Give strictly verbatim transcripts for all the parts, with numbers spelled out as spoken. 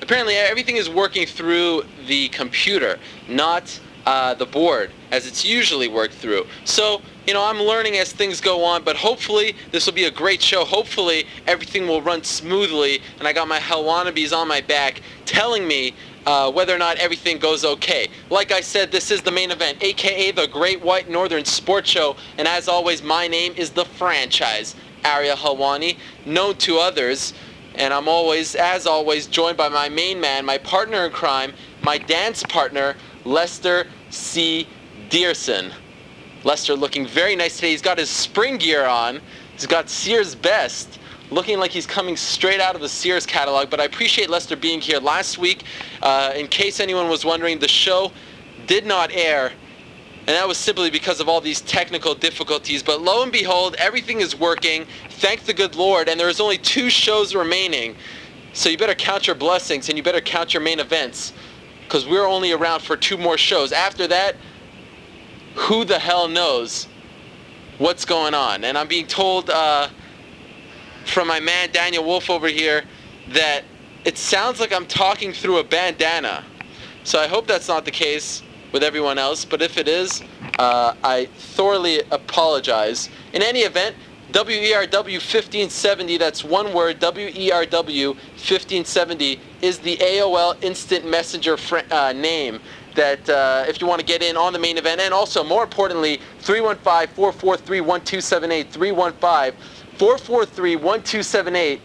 apparently everything is working through the computer, not uh, the board, as it's usually worked through. So, you know, I'm learning as things go on, but hopefully this will be a great show. Hopefully everything will run smoothly, and I got my Hellwannabes on my back telling me uh, whether or not everything goes okay. Like I said, this is the main event, aka the Great White Northern Sports Show, and as always, my name is the franchise, Ariel Helwani, known to others, and I'm always, as always, joined by my main man, my partner in crime, my dance partner, Lester C. Dearson. Lester looking very nice today. He's got his spring gear on. He's got Sears Best, looking like he's coming straight out of the Sears catalog. But I appreciate Lester being here. Last week, uh, in case anyone was wondering, the show did not air, and that was simply because of all these technical difficulties. But lo and behold, everything is working. Thank the good Lord. And there's only two shows remaining. So you better count your blessings, and you better count your main events, because we're only around for two more shows. After that, who the hell knows what's going on? And I'm being told uh, from my man Daniel Wolf over here that it sounds like I'm talking through a bandana. So I hope that's not the case with everyone else, but if it is, uh, I thoroughly apologize. In any event, W E R W fifteen seventy, that's one word, W E R W fifteen seventy, is the A O L Instant Messenger fr- uh, name that uh, if you want to get in on the main event. And also, more importantly, three one five, four four three, one two seven eight, three one five, four four three, one two seven eight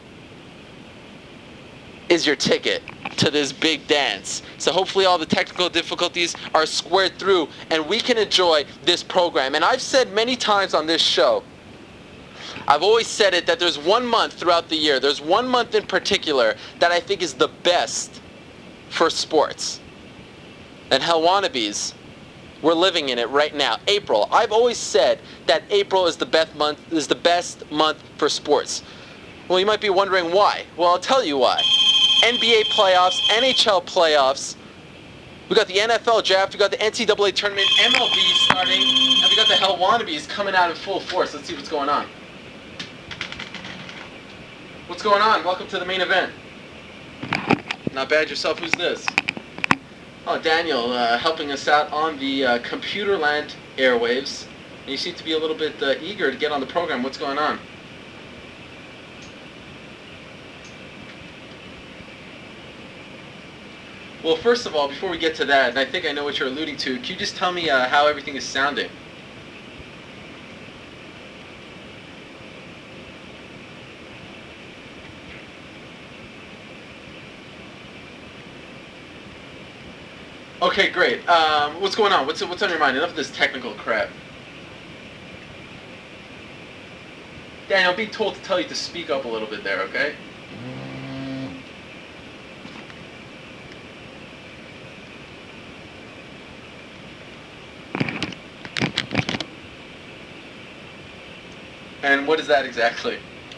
is your ticket to this big dance. So hopefully all the technical difficulties are squared through and we can enjoy this program. And I've said many times on this show, I've always said it, that there's one month throughout the year, there's one month in particular that I think is the best for sports. And Hellwannabes, we're living in it right now. April. I've always said that April is the best month, is the best month for sports. Well, you might be wondering why. Well, I'll tell you why. N B A playoffs, N H L playoffs, we got the N F L draft, we got the N C double A tournament, M L B starting, and we got the Hellwannabes coming out in full force. Let's see what's going on. What's going on? Welcome to the main event. Not bad yourself. Who's this? Oh, Daniel, uh, helping us out on the uh, Computerland airwaves. And you seem to be a little bit uh, eager to get on the program. What's going on? Well, first of all, before we get to that, and I think I know what you're alluding to, can you just tell me uh, how everything is sounding? Okay, great. Um, what's going on? What's what's on your mind? Enough of this technical crap. Daniel, I'm being told to tell you to speak up a little bit there, okay? And what is that exactly?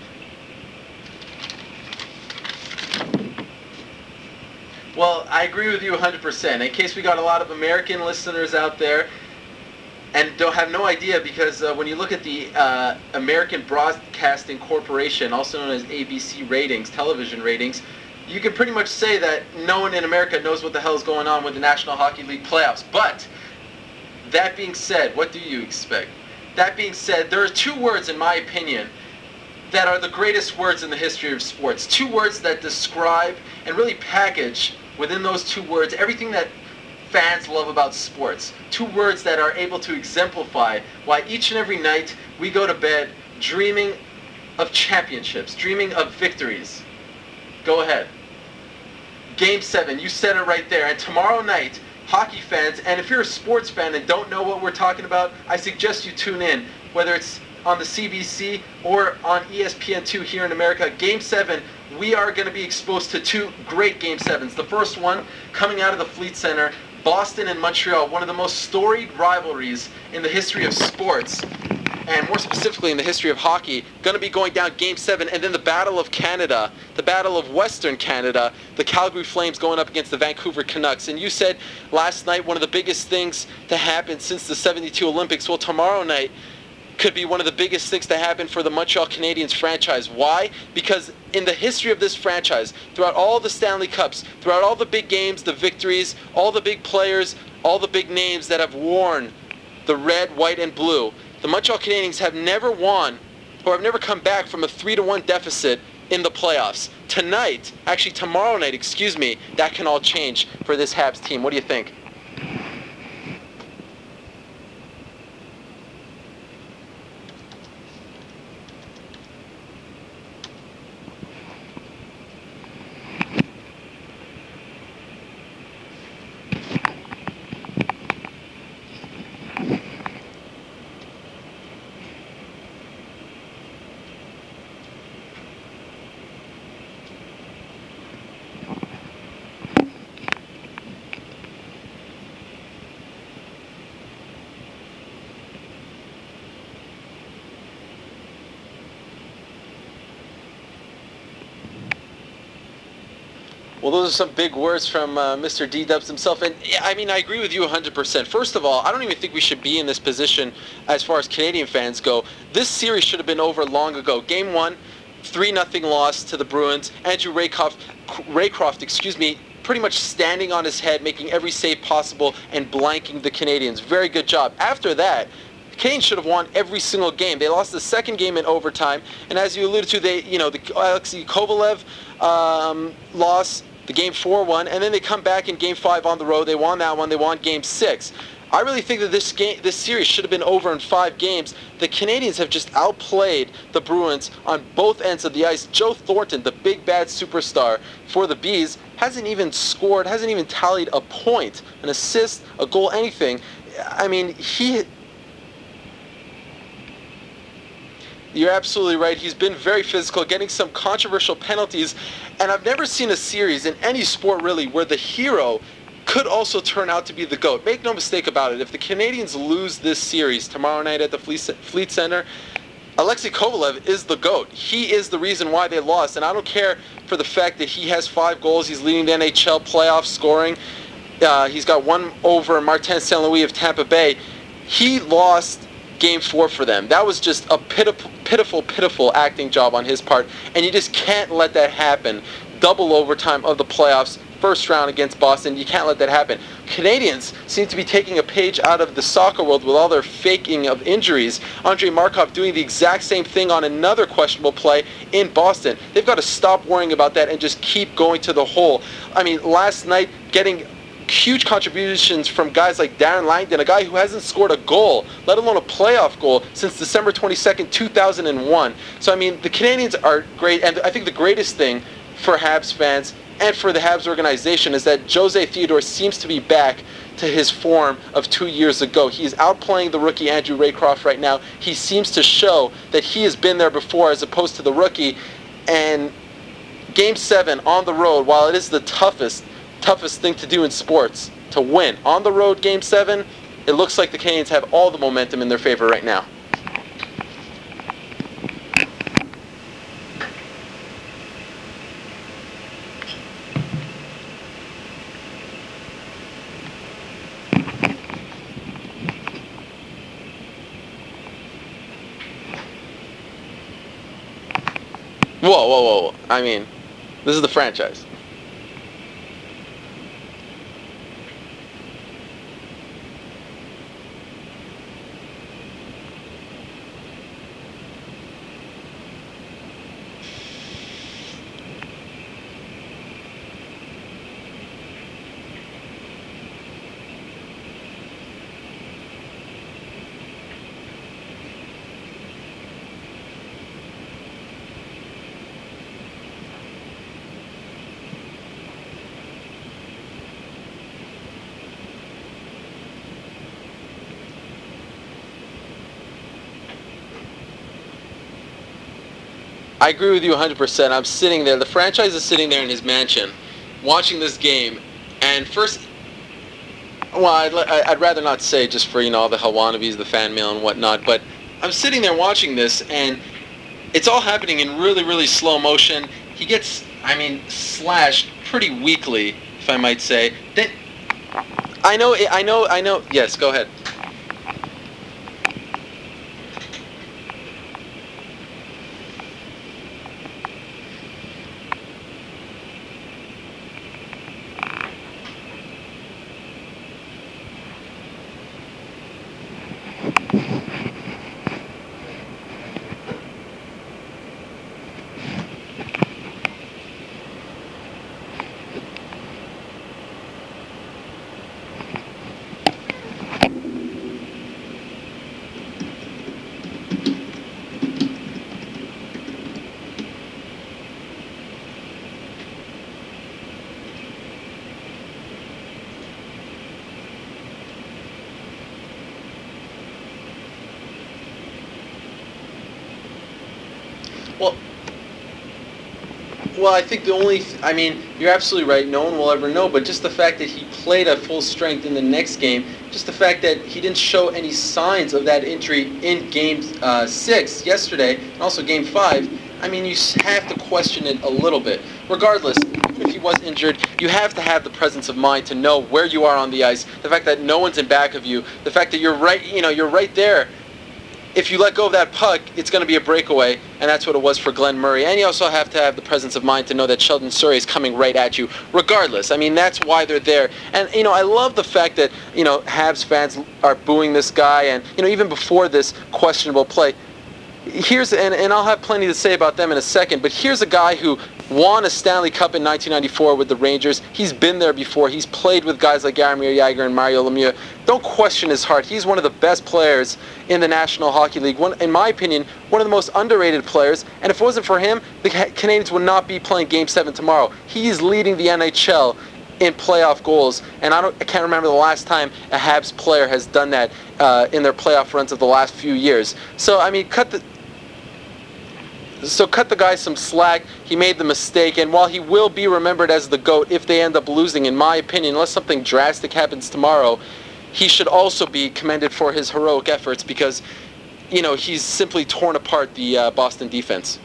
Well, I agree with you one hundred percent. In case we got a lot of American listeners out there and don't have no idea, because uh, when you look at the uh, American Broadcasting Corporation, also known as A B C ratings, television ratings, you can pretty much say that no one in America knows what the hell is going on with the National Hockey League playoffs. But that being said, what do you expect? That being said, there are two words, in my opinion, that are the greatest words in the history of sports. Two words that describe and really package within those two words everything that fans love about sports. Two words that are able to exemplify why each and every night we go to bed dreaming of championships, dreaming of victories. Go ahead. Game seven, you said it right there. And tomorrow night, hockey fans, and if you're a sports fan and don't know what we're talking about, I suggest you tune in, whether it's on the C B C or on E S P N two here in America. Game seven, we are going to be exposed to two great Game sevens. The first one, coming out of the Fleet Center, Boston and Montreal, one of the most storied rivalries in the history of sports, and more specifically in the history of hockey, going to be going down Game seven, and then the Battle of Canada, the Battle of Western Canada, the Calgary Flames going up against the Vancouver Canucks. And you said last night one of the biggest things to happen since the seventy-two Olympics. Well, tomorrow night, could be one of the biggest things to happen for the Montreal Canadiens franchise. Why? Because in the history of this franchise, throughout all the Stanley Cups, throughout all the big games, the victories, all the big players, all the big names that have worn the red, white, and blue, the Montreal Canadiens have never won or have never come back from a three to one deficit in the playoffs. Tonight, actually tomorrow night, excuse me, that can all change for this Habs team. What do you think? Well, those are some big words from uh, Mister D-Dubs himself. And yeah, I mean, I agree with you one hundred percent. First of all, I don't even think we should be in this position as far as Canadian fans go. This series should have been over long ago. Game one, three nothing loss to the Bruins. Andrew Raycroft, Raycroft, excuse me, pretty much standing on his head, making every save possible, and blanking the Canadians. Very good job. After that, the Canadiens should have won every single game. They lost the second game in overtime, and as you alluded to, they, you know, the Alexei Kovalev um, loss, the game four one, and then they come back in game five on the road. They won that one. They won game six. I really think that this game, this series should have been over in five games. The Canadiens have just outplayed the Bruins on both ends of the ice. Joe Thornton, the big bad superstar for the Bees, hasn't even scored, hasn't even tallied a point, an assist, a goal, anything. I mean, he... You're absolutely right. He's been very physical, getting some controversial penalties. And I've never seen a series in any sport, really, where the hero could also turn out to be the GOAT. Make no mistake about it. If the Canadiens lose this series tomorrow night at the Fleet Center, Alexei Kovalev is the GOAT. He is the reason why they lost. And I don't care for the fact that he has five goals. He's leading the N H L playoff scoring. Uh, he's got one over Martin Saint Louis of Tampa Bay. He lost game four for them. That was just a pitiful, pitiful, pitiful acting job on his part, and you just can't let that happen. Double overtime of the playoffs, first round against Boston. You can't let that happen. Canadians seem to be taking a page out of the soccer world with all their faking of injuries. Andrei Markov doing the exact same thing on another questionable play in Boston. They've got to stop worrying about that and just keep going to the hole. I mean, last night getting huge contributions from guys like Darren Langdon, a guy who hasn't scored a goal, let alone a playoff goal, since December twenty-second, two thousand one. So, I mean, the Canadians are great, and I think the greatest thing for Habs fans and for the Habs organization is that Jose Theodore seems to be back to his form of two years ago. He's outplaying the rookie Andrew Raycroft right now. He seems to show that he has been there before as opposed to the rookie. And Game seven on the road, while it is the toughest toughest thing to do in sports, to win on the road Game seven, it looks like the Canadiens have all the momentum in their favor right now. Whoa, whoa, whoa, whoa. I mean, this is the franchise. I agree with you one hundred percent. I'm sitting there. The franchise is sitting there in his mansion, watching this game. And first, well, I'd, I'd rather not say just for, you know, all the Hawannabes, the fan mail and whatnot. But I'm sitting there watching this, and it's all happening in really, really slow motion. He gets, I mean, slashed pretty weakly, if I might say. Then, I know, I know, I know. Yes, go ahead. Well, well, I think the only, th- I mean, you're absolutely right. No one will ever know. But just the fact that he played at full strength in the next game, just the fact that he didn't show any signs of that injury in Game uh, Six yesterday, and also Game Five. I mean, you have to question it a little bit. Regardless, if he was injured, you have to have the presence of mind to know where you are on the ice. The fact that no one's in back of you, the fact that you're right, you know, you're right there. If you let go of that puck, it's going to be a breakaway, and that's what it was for Glenn Murray. And you also have to have the presence of mind to know that Sheldon Souray is coming right at you, regardless. I mean, that's why they're there. And, you know, I love the fact that, you know, Habs fans are booing this guy, and, you know, even before this questionable play, here's, and, and I'll have plenty to say about them in a second, but here's a guy who won a Stanley Cup in nineteen ninety-four with the Rangers. He's been there before. He's played with guys like Jaromir Jagr and Mario Lemieux. Don't question his heart. He's one of the best players in the National Hockey League. One, in my opinion, one of the most underrated players. And if it wasn't for him, the Canadiens would not be playing Game seven tomorrow. He's leading the N H L in playoff goals, and I, don't, I can't remember the last time a Habs player has done that uh, in their playoff runs of the last few years. So, I mean, cut the... So cut the guy some slack. He made the mistake, and while he will be remembered as the GOAT if they end up losing, in my opinion, unless something drastic happens tomorrow, he should also be commended for his heroic efforts because, you know, he's simply torn apart the uh, Boston defense.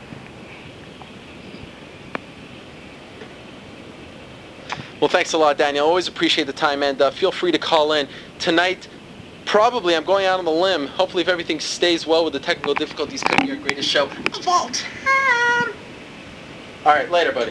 Well, thanks a lot, Daniel. Always appreciate the time, and uh, feel free to call in. Tonight, probably, I'm going out on the limb. Hopefully, if everything stays well with the technical difficulties, could be our greatest show of all time. All right, later, buddy.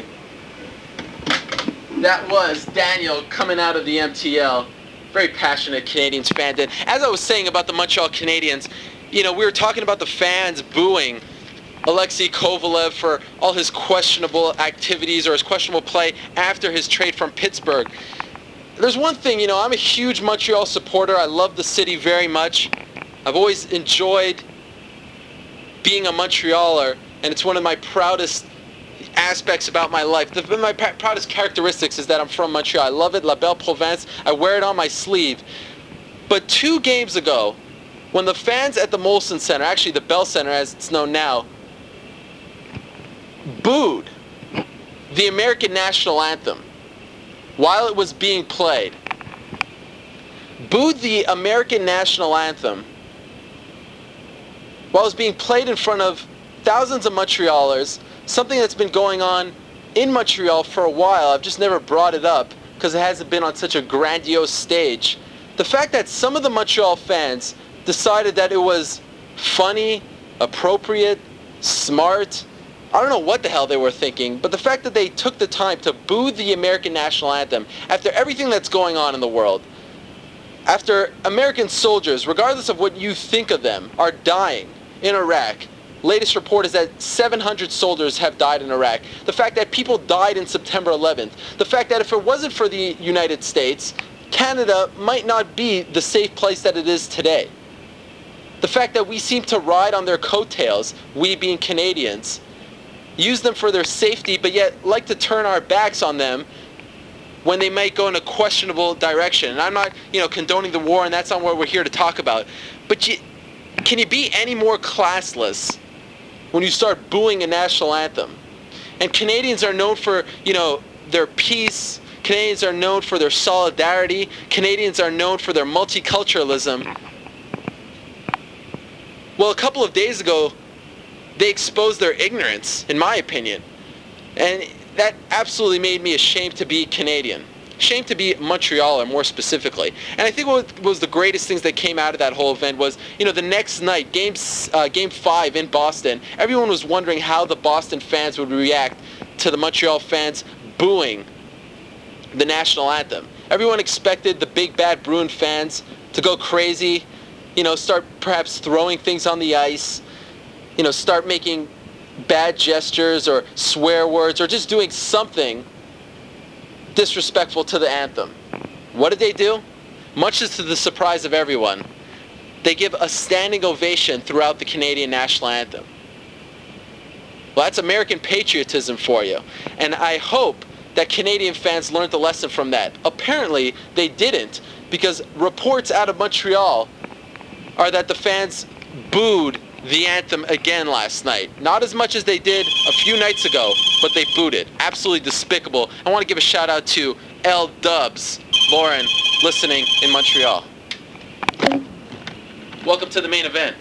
That was Daniel coming out of the M T L. Very passionate Canadiens fan. And as I was saying about the Montreal Canadiens, you know, we were talking about the fans booing Alexei Kovalev for all his questionable activities or his questionable play after his trade from Pittsburgh. There's one thing, you know, I'm a huge Montreal supporter. I love the city very much. I've always enjoyed being a Montrealer, and it's one of my proudest aspects about my life. The, my pr- proudest characteristics is that I'm from Montreal. I love it, La Belle Province. I wear it on my sleeve. But two games ago, when the fans at the Molson Center, actually the Bell Center as it's known now, booed the American national anthem while it was being played, booed the American national anthem while it was being played in front of thousands of Montrealers, something that's been going on in Montreal for a while. I've just never brought it up because it hasn't been on such a grandiose stage. The fact that some of the Montreal fans decided that it was funny, appropriate, smart, I don't know what the hell they were thinking, but the fact that they took the time to boo the American national anthem after everything that's going on in the world, after American soldiers, regardless of what you think of them, are dying in Iraq. Latest report is that seven hundred soldiers have died in Iraq. The fact that people died in September eleventh. The fact that if it wasn't for the United States, Canada might not be the safe place that it is today. The fact that we seem to ride on their coattails, we being Canadians, use them for their safety, but yet like to turn our backs on them when they might go in a questionable direction. And I'm not, you know, condoning the war, and that's not what we're here to talk about. But you, can you be any more classless when you start booing a national anthem? And Canadians are known for, you know, their peace. Canadians are known for their solidarity. Canadians are known for their multiculturalism. Well, a couple of days ago, they exposed their ignorance, in my opinion. And that absolutely made me ashamed to be Canadian. Ashamed to be Montrealer, more specifically. And I think what was the greatest things that came out of that whole event was, you know, the next night, game, uh, game five in Boston, everyone was wondering how the Boston fans would react to the Montreal fans booing the national anthem. Everyone expected the big bad Bruin fans to go crazy, you know, start perhaps throwing things on the ice, you know, start making bad gestures or swear words or just doing something disrespectful to the anthem. What did they do? Much to the surprise of everyone, they give a standing ovation throughout the Canadian national anthem. Well, that's American patriotism for you. And I hope that Canadian fans learned the lesson from that. Apparently, they didn't, because reports out of Montreal are that the fans booed the anthem again last night. Not as much as they did a few nights ago, but they booted. Absolutely despicable. I want to give a shout out to L Dubs, Lauren, listening in Montreal. Welcome to the main event.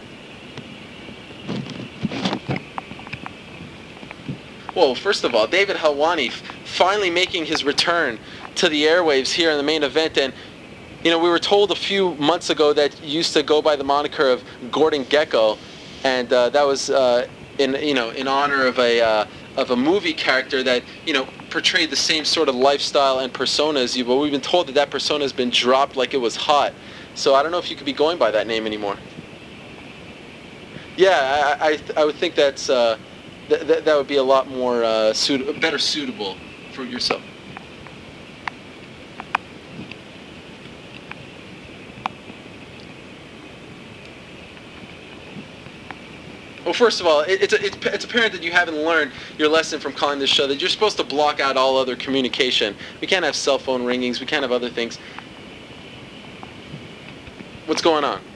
Well, first of all, David Helwani finally making his return to the airwaves here in the main event. And, you know, we were told a few months ago that he used to go by the moniker of Gordon Gekko. And uh, that was uh, in, you know, in honor of a, uh, of a movie character that, you know, portrayed the same sort of lifestyle and persona as you. But we've been told that that persona has been dropped like it was hot. So I don't know if you could be going by that name anymore. Yeah, I, I, I would think that's... Uh, Th- th- that would be a lot more uh, suit- better suitable for yourself. Well, first of all, it, it's, it's it's apparent that you haven't learned your lesson from calling this show, that you're supposed to block out all other communication. We can't have cell phone ringings. We can't have other things. What's going on?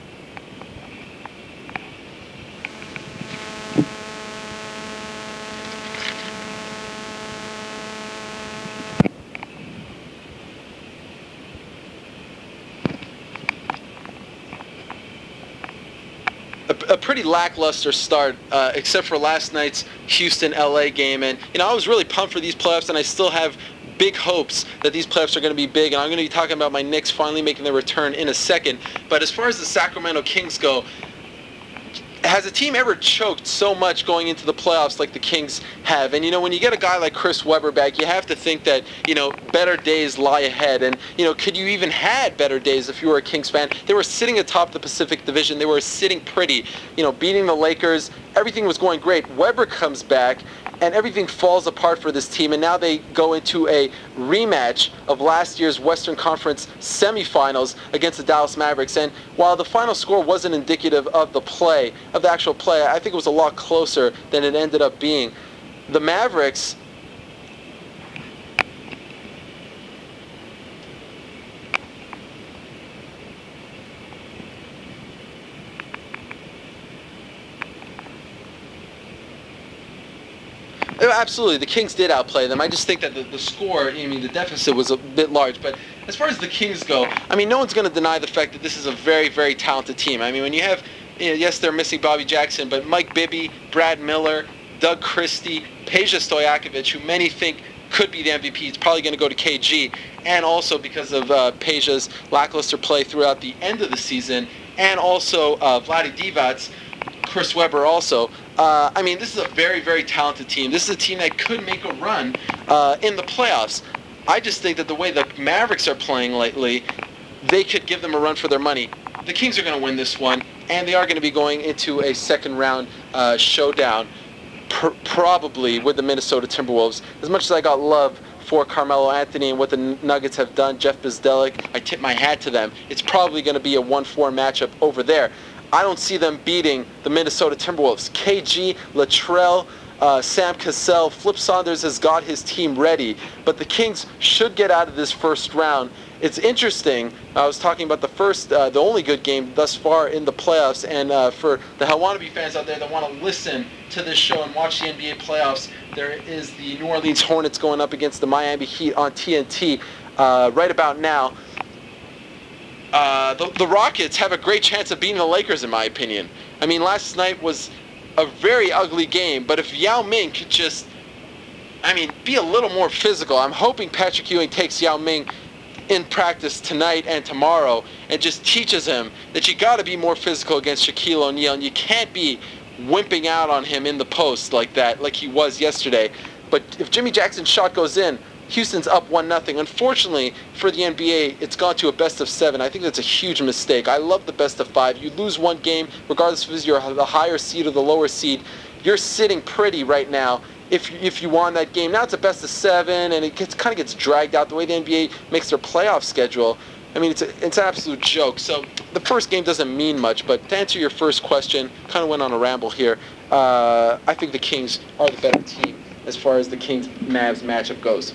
A pretty lackluster start, uh, except for last night's Houston L A game. And, you know, I was really pumped for these playoffs, and I still have big hopes that these playoffs are going to be big. And I'm going to be talking about my Knicks finally making their return in a second. But as far as the Sacramento Kings go, has a team ever choked so much going into the playoffs like the Kings have? And, you know, when you get a guy like Chris Webber back, you have to think that, you know, better days lie ahead. And, you know, could you even had better days if you were a Kings fan? They were sitting atop the Pacific Division. They were sitting pretty, you know, beating the Lakers. Everything was going great. Webber comes back, and everything falls apart for this team. And now they go into a rematch of last year's Western Conference semifinals against the Dallas Mavericks. And while the final score wasn't indicative of the play, of the actual play, I think it was a lot closer than it ended up being. The Mavericks... Absolutely, the Kings did outplay them. I just think that the, the score, I mean, the deficit was a bit large. But as far as the Kings go, I mean, no one's going to deny the fact that this is a very, very talented team. I mean, when you have, you know, yes, they're missing Bobby Jackson, but Mike Bibby, Brad Miller, Doug Christie, Peja Stojakovic, who many think could be the M V P, it's probably going to go to K G. And also because of uh, Peja's lackluster play throughout the end of the season, and also uh, Vlade Divac, Chris Webber also. Uh, I mean, this is a very, very talented team. This is a team that could make a run uh, in the playoffs. I just think that the way the Mavericks are playing lately, they could give them a run for their money. The Kings are going to win this one, and they are going to be going into a second round uh, showdown, pr- probably with the Minnesota Timberwolves. As much as I got love for Carmelo Anthony and what the Nuggets have done, Jeff Bzdelik, I tip my hat to them. It's probably going to be a one four matchup over there. I don't see them beating the Minnesota Timberwolves. K G, Latrell, uh, Sam Cassell, Flip Saunders has got his team ready. But the Kings should get out of this first round. It's interesting. I was talking about the first, uh, the only good game thus far in the playoffs. And uh, for the Helwani fans out there that want to listen to this show and watch the N B A playoffs, there is the New Orleans Hornets going up against the Miami Heat on T N T uh, right about now. Uh, the, the Rockets have a great chance of beating the Lakers, in my opinion. I mean, last night was a very ugly game, but if Yao Ming could just, I mean, be a little more physical. I'm hoping Patrick Ewing takes Yao Ming in practice tonight and tomorrow and just teaches him that you got to be more physical against Shaquille O'Neal, and you can't be wimping out on him in the post like that, like he was yesterday. But if Jimmy Jackson's shot goes in, Houston's up one nothing. Unfortunately for the N B A, it's gone to a best of seven. I think that's a huge mistake. I love the best of five. You lose one game, regardless if you're the higher seed or the lower seed, you're sitting pretty right now if if you won that game. Now it's a best of seven, and it gets, kind of gets dragged out the way the N B A makes their playoff schedule. I mean, it's a, it's an absolute joke. So the first game doesn't mean much, but to answer your first question, kind of went on a ramble here. Uh, I think the Kings are the better team as far as the Kings-Mavs matchup goes.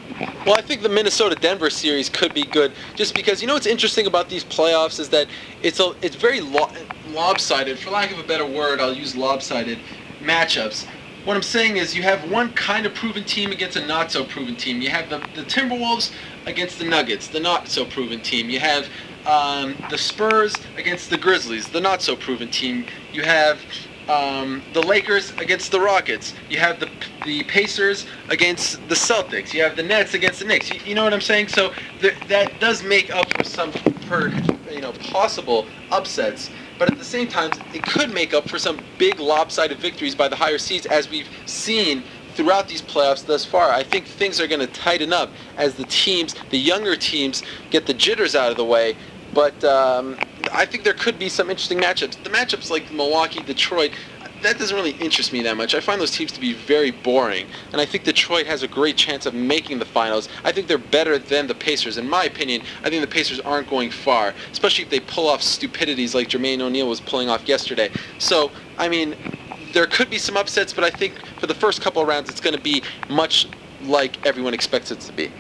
Well, I think the Minnesota-Denver series could be good, just because you know what's interesting about these playoffs is that it's a it's very lo- lopsided. For lack of a better word, I'll use lopsided matchups. What I'm saying is you have one kind of proven team against a not so proven team. You have the, the Timberwolves against the Nuggets, the not so proven team. You have um, the Spurs against the Grizzlies, the not so proven team. You have um, the Lakers against the Rockets. You have the the Pacers against the Celtics. You have the Nets against the Knicks. You, you know what I'm saying? So th- that does make up for some for you know possible upsets. But at the same time, it could make up for some big lopsided victories by the higher seeds, as we've seen throughout these playoffs thus far. I think things are going to tighten up as the teams, the younger teams, get the jitters out of the way. But um, I think there could be some interesting matchups. The matchups like Milwaukee, Detroit, that doesn't really interest me that much. I find those teams to be very boring, and I think Detroit has a great chance of making the finals. I think they're better than the Pacers. In my opinion, I think the Pacers aren't going far, especially if they pull off stupidities like Jermaine O'Neal was pulling off yesterday. So, I mean, there could be some upsets, but I think for the first couple of rounds, it's going to be much like everyone expects it to be.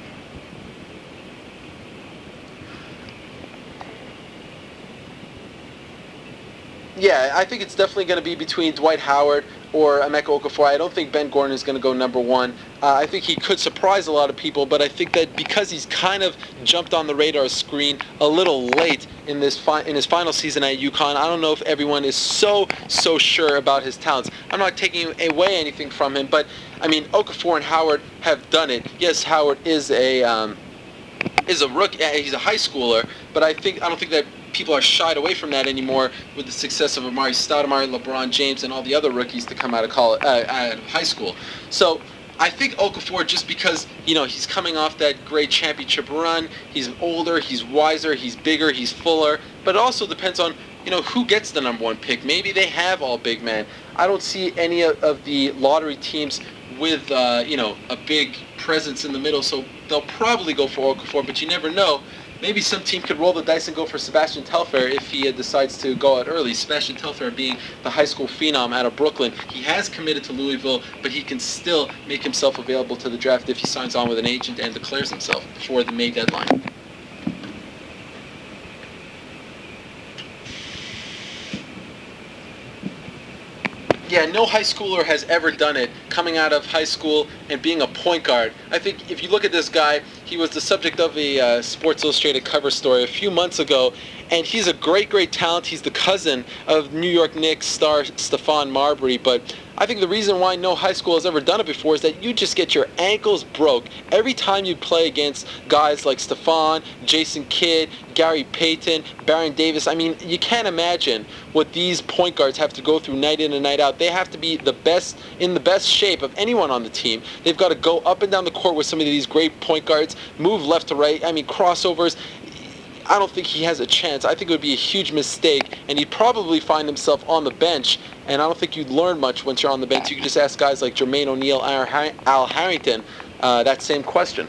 Yeah, I think it's definitely going to be between Dwight Howard or Emeka Okafor. I don't think Ben Gordon is going to go number one. Uh, I think he could surprise a lot of people, but I think that because he's kind of jumped on the radar screen a little late in this fi- in his final season at UConn, I don't know if everyone is so, so sure about his talents. I'm not taking away anything from him, but, I mean, Okafor and Howard have done it. Yes, Howard is a... Um, is a rookie. He's a high schooler, but I think I don't think that people are shied away from that anymore with the success of Amari Stoudemire, LeBron James, and all the other rookies to come out of college, uh, out of high school. So I think Okafor, just because you know he's coming off that great championship run, he's older, he's wiser, he's bigger, he's fuller, but it also depends on you know who gets the number one pick. Maybe they have all big men. I don't see any of, of the lottery teams with uh, you know a big presence in the middle, so they'll probably go for Okafor, but you never know. Maybe some team could roll the dice and go for Sebastian Telfair if he decides to go out early. Sebastian Telfair being the high school phenom out of Brooklyn. He has committed to Louisville, but he can still make himself available to the draft if he signs on with an agent and declares himself before the May deadline. Yeah, no high schooler has ever done it, coming out of high school and being a point guard. I think if you look at this guy, he was the subject of a uh, Sports Illustrated cover story a few months ago, and he's a great, great talent. He's the cousin of New York Knicks star Stephon Marbury, but I think the reason why no high school has ever done it before is that you just get your ankles broke every time you play against guys like Stephon, Jason Kidd, Gary Payton, Baron Davis. I mean, you can't imagine what these point guards have to go through night in and night out. They have to be the best, in the best shape of anyone on the team. They've got to go up and down the court with some of these great point guards, move left to right. I mean, crossovers. I don't think he has a chance. I think it would be a huge mistake, and he'd probably find himself on the bench, and I don't think you'd learn much once you're on the bench. You could just ask guys like Jermaine O'Neal, Al Harrington, uh, that same question.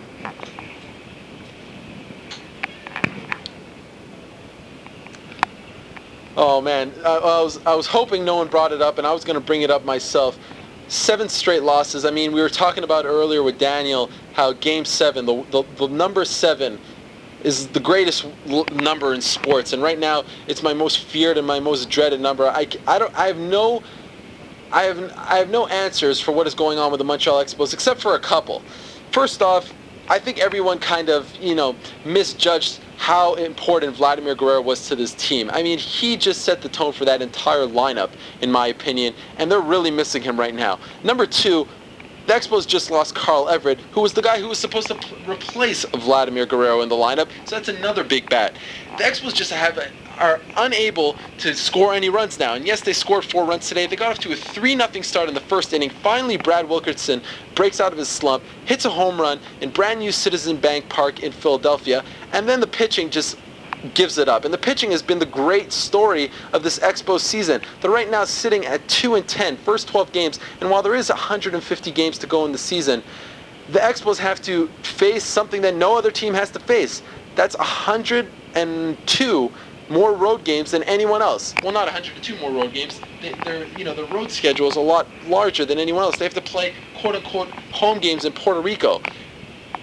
Oh, man. I, I was I was hoping no one brought it up, and I was going to bring it up myself. Seven straight losses. I mean, we were talking about earlier with Daniel how Game seven, the, the, the number seven, is the greatest l- number in sports, and right now it's my most feared and my most dreaded number. I, I don't I have no I have I have no answers for what is going on with the Montreal Expos except for a couple. First off, I think everyone kind of you know misjudged how important Vladimir Guerrero was to this team. I mean, he just set the tone for that entire lineup, in my opinion, and they're really missing him right now. Number two, the Expos just lost Carl Everett, who was the guy who was supposed to p- replace Vladimir Guerrero in the lineup, so that's another big bat. The Expos just have a, are unable to score any runs now, and yes, they scored four runs today. They got off to a three nothing start in the first inning. Finally, Brad Wilkerson breaks out of his slump, hits a home run in brand new Citizen Bank Park in Philadelphia, and then the pitching just gives it up. And the pitching has been the great story of this Expos season. They're right now sitting at two and ten, first twelve games, and while there is one hundred fifty games to go in the season, the Expos have to face something that no other team has to face. That's one hundred two more road games than anyone else. Well, not one hundred two more road games. They, they're, you know, the road schedule is a lot larger than anyone else. They have to play quote-unquote home games in Puerto Rico.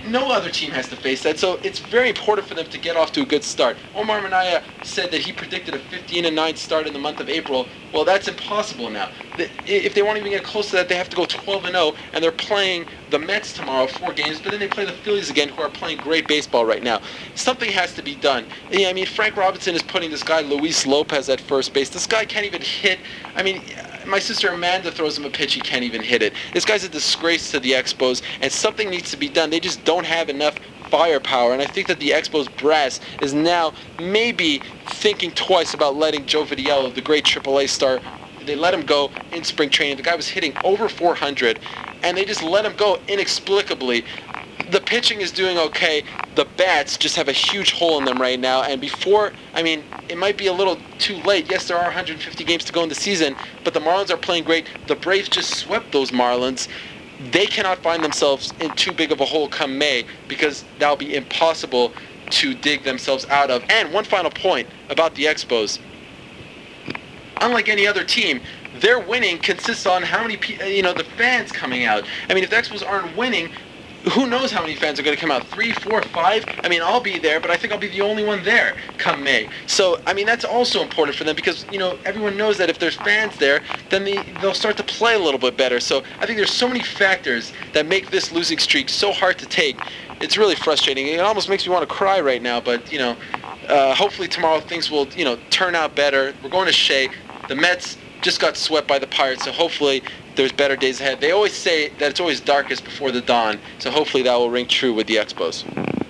no other team has to face that, so it's very important for them to get off to a good start. Omar Minaya said that he predicted a fifteen and nine start in the month of April. Well, that's impossible now. If they won't even get close to that, they have to go twelve and oh, and they're playing the Mets tomorrow, four games, but then they play the Phillies again, who are playing great baseball right now. Something has to be done. Yeah, I mean, Frank Robinson is putting this guy Luis Lopez at first base. This guy can't even hit. I mean, my sister Amanda throws him a pitch, he can't even hit it. This guy's a disgrace to the Expos, and something needs to be done. They just don't have enough firepower, and I think that the Expos brass is now maybe thinking twice about letting Joe Vitiello, the great triple A star, they let him go in spring training. The guy was hitting over four hundred, and they just let him go inexplicably. The pitching is doing okay. The bats just have a huge hole in them right now. And before, I mean, it might be a little too late. Yes, there are one hundred fifty games to go in the season, but the Marlins are playing great. The Braves just swept those Marlins. They cannot find themselves in too big of a hole come May, because that'll be impossible to dig themselves out of. And one final point about the Expos. Unlike any other team, their winning consists on how many, you know, the fans coming out. I mean, if the Expos aren't winning, who knows how many fans are going to come out? Three, four, five? I mean, I'll be there, but I think I'll be the only one there come May. So, I mean, that's also important for them because, you know, everyone knows that if there's fans there, then they, they'll start to play a little bit better. So I think there's so many factors that make this losing streak so hard to take. It's really frustrating. It almost makes me want to cry right now, but, you know, uh, hopefully tomorrow things will, you know, turn out better. We're going to Shea. The Mets just got swept by the Pirates, so hopefully there's better days ahead. They always say that it's always darkest before the dawn, so hopefully that will ring true with the Expos.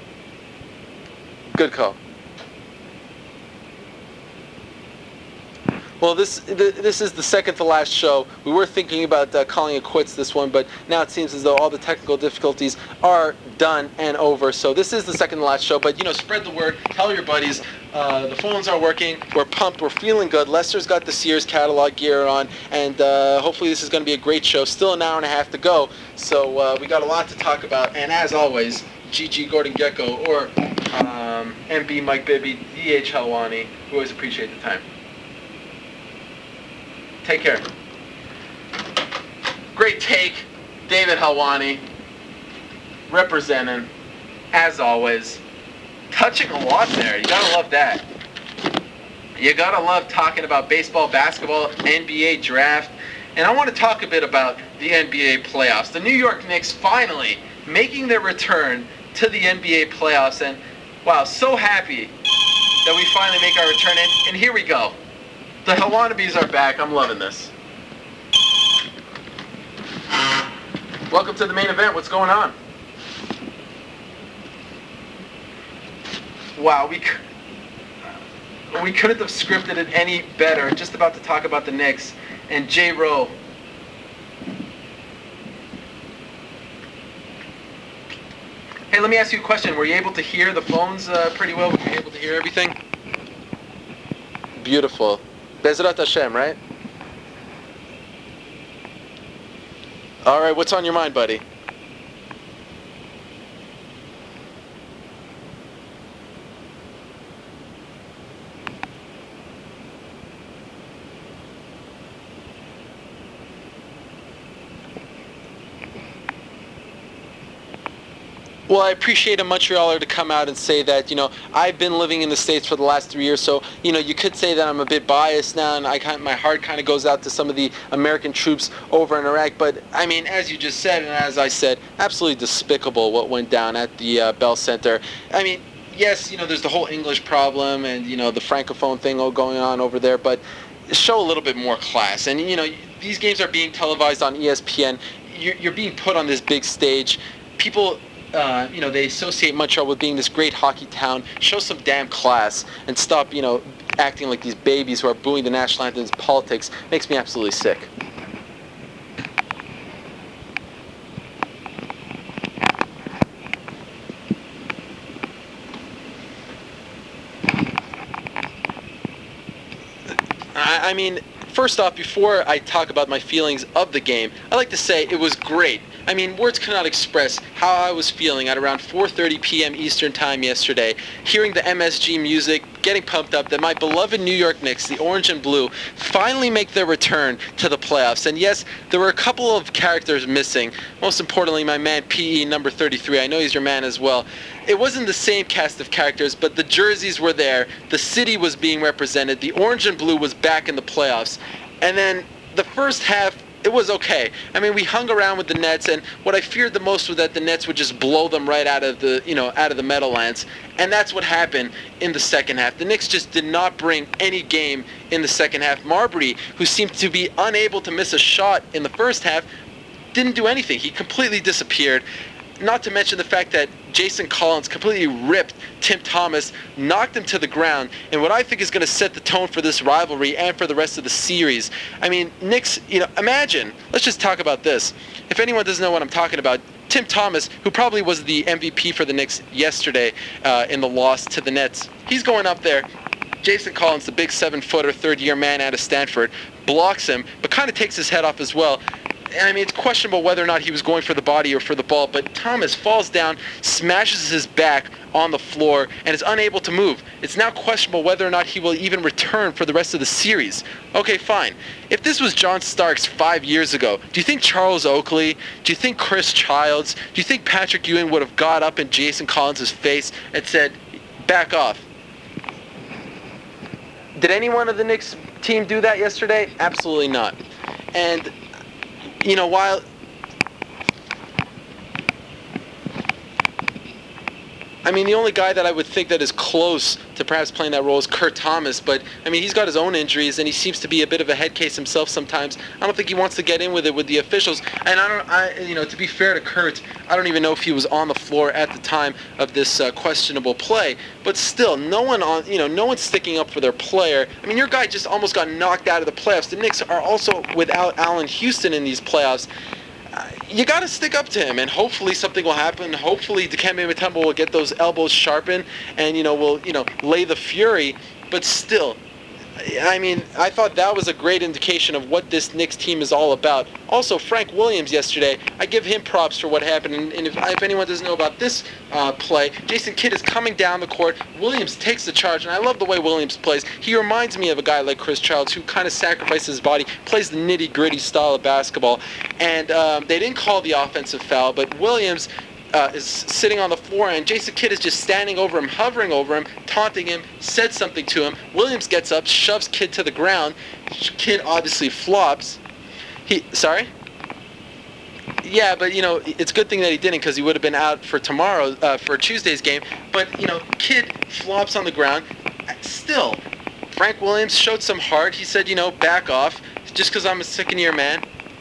Good call. Well, this this is the second to last show. We were thinking about uh, calling it quits this one, but now it seems as though all the technical difficulties are done and over. So this is the second to last show, but, you know, spread the word. Tell your buddies. Uh, the phones are working. We're pumped. We're feeling good. Lester's got the Sears catalog gear on, and uh, hopefully this is going to be a great show. Still an hour and a half to go, so uh, we got a lot to talk about. And as always, G G Gordon Gecko or um, M B Mike Bibby, D H Helwani. We always appreciate the time. Take care. Great take, David Helwani, representing, as always. Touching a lot there. You gotta love that. You gotta love talking about baseball, basketball, N B A draft. And I want to talk a bit about the N B A playoffs. The New York Knicks finally making their return to the N B A playoffs. And wow, so happy that we finally make our return. And, and here we go. The Helwanabes are back. I'm loving this. Welcome to the main event. What's going on? Wow, we we couldn't have scripted it any better. Just about to talk about the Knicks and J. Rowe. Hey, let me ask you a question. Were you able to hear the phones uh, pretty well? Were you able to hear everything? Beautiful. Bezrat Hashem, right? All right, what's on your mind, buddy? Well, I appreciate a Montrealer to come out and say that, you know, I've been living in the States for the last three years, so, you know, you could say that I'm a bit biased now, and I kind of, my heart kind of goes out to some of the American troops over in Iraq. But, I mean, as you just said, and as I said, absolutely despicable what went down at the uh, Bell Center. I mean, yes, you know, there's the whole English problem and, you know, the Francophone thing all going on over there, but show a little bit more class. And, you know, these games are being televised on E S P N. You're, you're being put on this big stage. People... Uh, you know, they associate Montreal with being this great hockey town. Show some damn class and stop, you know, acting like these babies who are booing the national anthem's politics. Makes me absolutely sick. I, I mean, first off, before I talk about my feelings of the game, I like to say it was great. I mean, words cannot express how I was feeling at around four thirty p.m. Eastern Time yesterday, hearing the M S G music, getting pumped up that my beloved New York Knicks, the orange and blue, finally make their return to the playoffs. And yes, there were a couple of characters missing. Most importantly, my man P E number thirty-three. I know he's your man as well. It wasn't the same cast of characters, but the jerseys were there. The city was being represented. The orange and blue was back in the playoffs. And then the first half, it was okay. I mean, we hung around with the Nets, and what I feared the most was that the Nets would just blow them right out of the, you know, out of the Meadowlands. And that's what happened in the second half. The Knicks just did not bring any game in the second half. Marbury, who seemed to be unable to miss a shot in the first half, didn't do anything. He completely disappeared. Not to mention the fact that Jason Collins completely ripped Tim Thomas, knocked him to the ground, and what I think is going to set the tone for this rivalry and for the rest of the series. I mean, Knicks, you know, imagine, let's just talk about this. If anyone doesn't know what I'm talking about, Tim Thomas, who probably was the M V P for the Knicks yesterday uh, in the loss to the Nets, he's going up there. Jason Collins, the big seven-footer, third-year man out of Stanford, blocks him, but kind of takes his head off as well. I mean, it's questionable whether or not he was going for the body or for the ball, but Thomas falls down, smashes his back on the floor, and is unable to move. It's now questionable whether or not he will even return for the rest of the series. Okay, fine. If this was John Starks five years ago, do you think Charles Oakley, do you think Chris Childs, do you think Patrick Ewing would have got up in Jason Collins' face and said, back off? Did anyone of the Knicks team do that yesterday? Absolutely not. And you know, while I mean, the only guy that I would think that is close to perhaps playing that role is Kurt Thomas, but I mean, he's got his own injuries, and he seems to be a bit of a head case himself sometimes. I don't think he wants to get in with it with the officials, and I don't, I, you know, to be fair to Kurt, I don't even know if he was on the floor at the time of this uh, questionable play, but still, no one on, you know, no one's sticking up for their player. I mean, your guy just almost got knocked out of the playoffs. The Knicks are also without Allen Houston in these playoffs. You got to stick up to him, and hopefully something will happen. Hopefully Dikembe Mutombo will get those elbows sharpened, and you know will you know lay the fury. But still, I mean, I thought that was a great indication of what this Knicks team is all about. Also, Frank Williams yesterday, I give him props for what happened. And, and if, if anyone doesn't know about this uh, play, Jason Kidd is coming down the court. Williams takes the charge, and I love the way Williams plays. He reminds me of a guy like Chris Childs, who kind of sacrifices his body, plays the nitty-gritty style of basketball. And um, they didn't call the offensive foul, but Williams Uh, is sitting on the floor, and Jason Kidd is just standing over him, hovering over him, taunting him, said something to him. Williams gets up, shoves Kidd to the ground. Kidd obviously flops. He, sorry? Yeah, but, you know, it's a good thing that he didn't, because he would have been out for tomorrow, uh, for Tuesday's game. But, you know, Kidd flops on the ground. Still, Frank Williams showed some heart. He said, you know, back off, just because I'm a second-year man.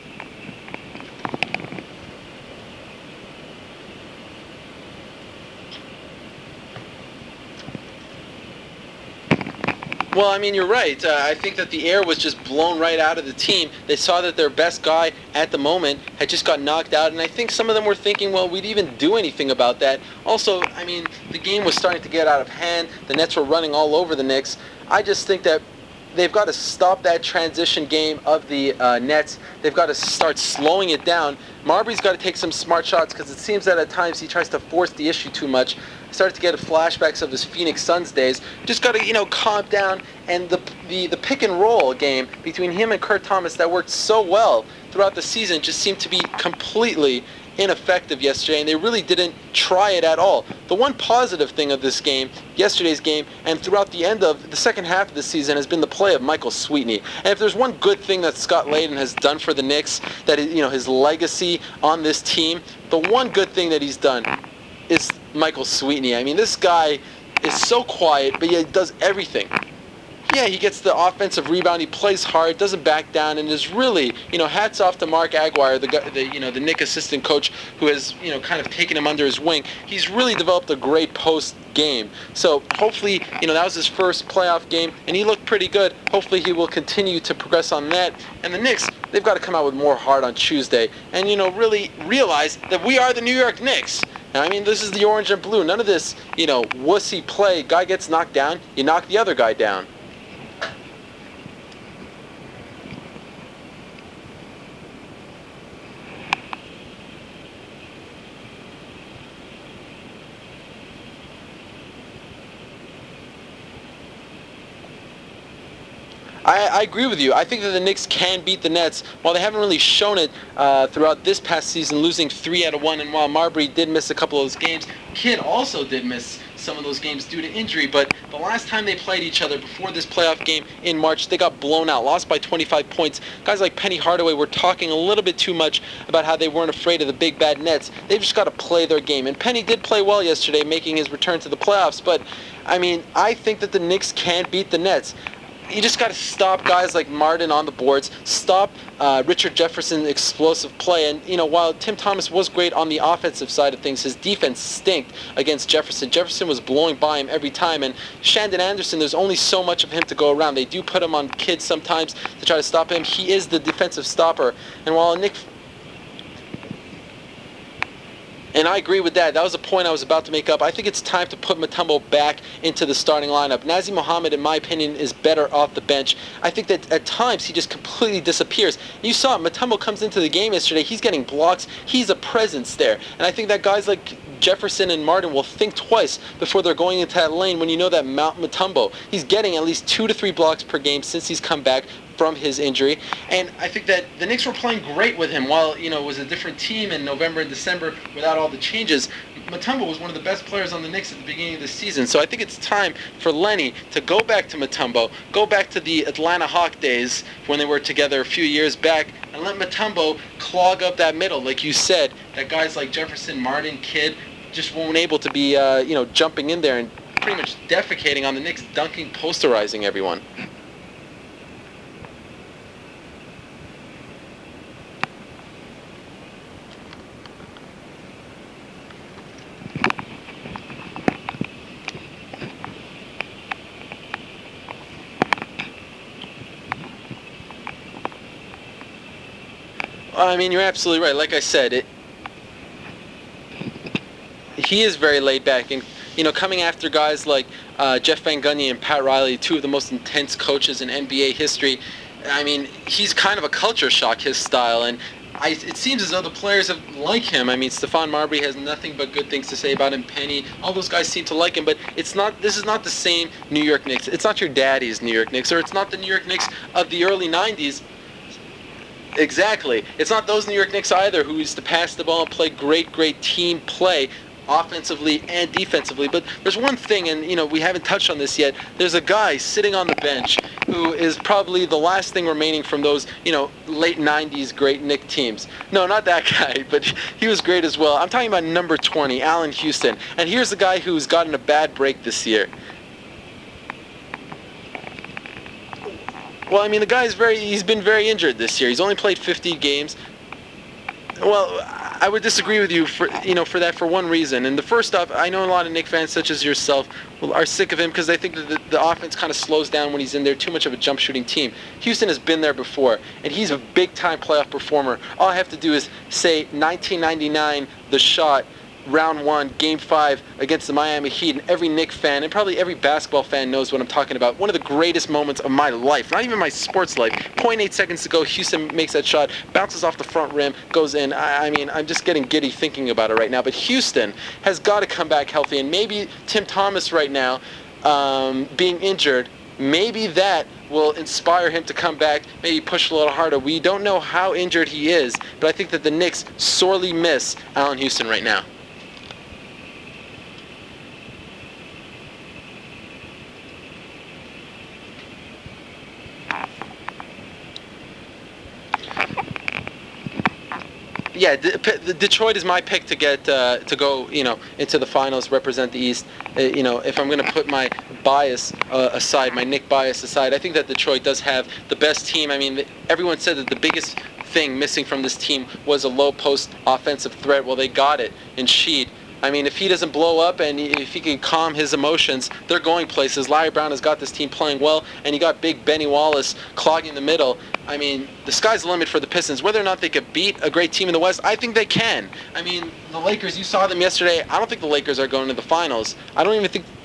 Well, I mean, you're right. Uh, I think that the air was just blown right out of the team. They saw that their best guy at the moment had just got knocked out, and I think some of them were thinking, well, we'd even do anything about that. Also, I mean, the game was starting to get out of hand. The Nets were running all over the Knicks. I just think that they've got to stop that transition game of the uh, Nets. They've got to start slowing it down. Marbury's got to take some smart shots, because it seems that at times he tries to force the issue too much. Started to get flashbacks of his Phoenix Suns days. Just got to, you know, calm down. And the, the the pick and roll game between him and Kurt Thomas that worked so well throughout the season just seemed to be completely ineffective yesterday, and they really didn't try it at all. The one positive thing of this game, yesterday's game, and throughout the end of the second half of the season has been the play of Michael Sweetney. And if there's one good thing that Scott Layden has done for the Knicks, that is, you know, his legacy on this team, the one good thing that he's done is Michael Sweetney. I mean, this guy is so quiet, but yet he does everything. Yeah, he gets the offensive rebound. He plays hard, doesn't back down, and is really, you know, hats off to Mark Aguirre, the, guy, the you know, the Knick assistant coach, who has, you know, kind of taken him under his wing. He's really developed a great post game. So hopefully, you know, that was his first playoff game, and he looked pretty good. Hopefully, he will continue to progress on that. And the Knicks, they've got to come out with more heart on Tuesday, and you know, really realize that we are the New York Knicks. Now, I mean, this is the orange and blue. None of this, you know, wussy play. Guy gets knocked down, you knock the other guy down. I, I agree with you. I think that the Knicks can beat the Nets. While they haven't really shown it uh, throughout this past season, losing three out of one, and while Marbury did miss a couple of those games, Kidd also did miss some of those games due to injury. But the last time they played each other before this playoff game in March, they got blown out, lost by twenty-five points. Guys like Penny Hardaway were talking a little bit too much about how they weren't afraid of the big bad Nets. They've just got to play their game. And Penny did play well yesterday, making his return to the playoffs. But, I mean, I think that the Knicks can beat the Nets. You just got to stop guys like Martin on the boards, stop uh, Richard Jefferson's explosive play. And, you know, while Tim Thomas was great on the offensive side of things, his defense stinked against Jefferson. Jefferson was blowing by him every time. And Shandon Anderson, there's only so much of him to go around. They do put him on kids sometimes to try to stop him. He is the defensive stopper. And while Nick... And I agree with that. That was a point I was about to make up. I think it's time to put Mutombo back into the starting lineup. Nazr Mohammed, in my opinion, is better off the bench. I think that at times he just completely disappears. You saw Mutombo comes into the game yesterday. He's getting blocks. He's a presence there. And I think that guys like Jefferson and Martin will think twice before they're going into that lane when you know that Mount Mutombo, he's getting at least two to three blocks per game since he's come back from his injury. And I think that the Knicks were playing great with him. While, you know, it was a different team in November and December without all the changes, Mutombo was one of the best players on the Knicks at the beginning of the season. So I think it's time for Lenny to go back to Mutombo, go back to the Atlanta Hawk days when they were together a few years back, and let Mutombo clog up that middle. Like you said, that guys like Jefferson, Martin, Kidd just weren't able to be, uh, you know, jumping in there and pretty much defecating on the Knicks, dunking, posterizing everyone. I mean, you're absolutely right. Like I said, it, he is very laid back. And, you know, coming after guys like uh, Jeff Van Gundy and Pat Riley, two of the most intense coaches in N B A history, I mean, he's kind of a culture shock, his style. And I, it seems as though the players have like him. I mean, Stephon Marbury has nothing but good things to say about him. Penny, all those guys seem to like him. But it's not. This is not the same New York Knicks. It's not your daddy's New York Knicks, or it's not the New York Knicks of the early nineties. Exactly. It's not those New York Knicks either who used to pass the ball and play great, great team play offensively and defensively. But there's one thing, and, you know, we haven't touched on this yet. There's a guy sitting on the bench who is probably the last thing remaining from those, you know, late nineties great Knick teams. No, not that guy, but he was great as well. I'm talking about number twenty, Allan Houston. And here's the guy who's gotten a bad break this year. Well, I mean, the guy's very, he's been very injured this year. He's only played fifty games. Well, I would disagree with you for, you know, for that for one reason. And the first off, I know a lot of Knicks fans, such as yourself, are sick of him because they think that the, the offense kind of slows down when he's in there. Too much of a jump shooting team. Houston has been there before, and he's a big time playoff performer. All I have to do is say nineteen ninety-nine, The Shot, round one, game five against the Miami Heat, and every Knicks fan and probably every basketball fan knows what I'm talking about. One of the greatest moments of my life, not even my sports life. zero point eight seconds to go, Houston makes that shot, bounces off the front rim, goes in. I, I mean, I'm just getting giddy thinking about it right now. But Houston has got to come back healthy, and maybe Tim Thomas right now, um, being injured, maybe that will inspire him to come back, maybe push a little harder. We don't know how injured he is, but I think that the Knicks sorely miss Allan Houston right now. Yeah, the, the Detroit is my pick to get uh, to go, you know, into the finals, represent the East. Uh, you know, if I'm going to put my bias uh, aside, my Knick bias aside, I think that Detroit does have the best team. I mean, everyone said that the biggest thing missing from this team was a low post offensive threat. Well, they got it in Sheed. I mean, if he doesn't blow up and if he can calm his emotions, they're going places. Larry Brown has got this team playing well, and you got big Benny Wallace clogging the middle. I mean, the sky's the limit for the Pistons. Whether or not they could beat a great team in the West, I think they can. I mean, the Lakers, you saw them yesterday. I don't think the Lakers are going to the finals. I don't even think...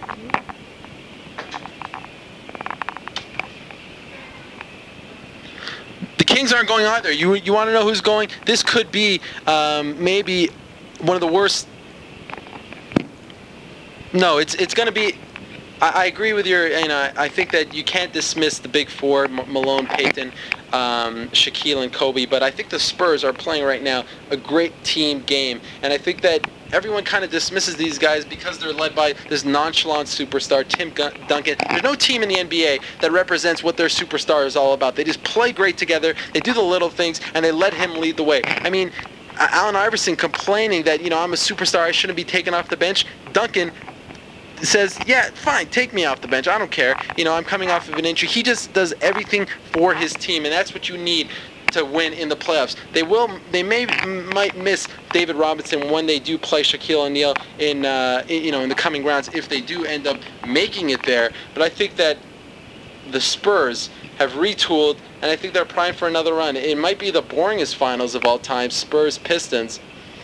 The Kings aren't going either. You, you want to know who's going? This could be um, maybe one of the worst... No, it's it's going to be I, I agree with your, you know, I think that you can't dismiss the big four, M- Malone, Payton, um, Shaquille, and Kobe, but I think the Spurs are playing right now a great team game, and I think that everyone kind of dismisses these guys because they're led by this nonchalant superstar, Tim Gun- Duncan. There's no team in the N B A that represents what their superstar is all about. They just play great together, they do the little things, and they let him lead the way. I mean, Allen Iverson complaining that, you know, I'm a superstar, I shouldn't be taken off the bench. Duncan says, yeah, fine, take me off the bench, I don't care. You know, I'm coming off of an injury. He just does everything for his team, and that's what you need to win in the playoffs. They will, they may might miss David Robinson when they do play Shaquille O'Neal in, uh, you know, in the coming rounds if they do end up making it there. But I think that the Spurs have retooled, and I think they're primed for another run. It might be the boringest finals of all time, Spurs Pistons.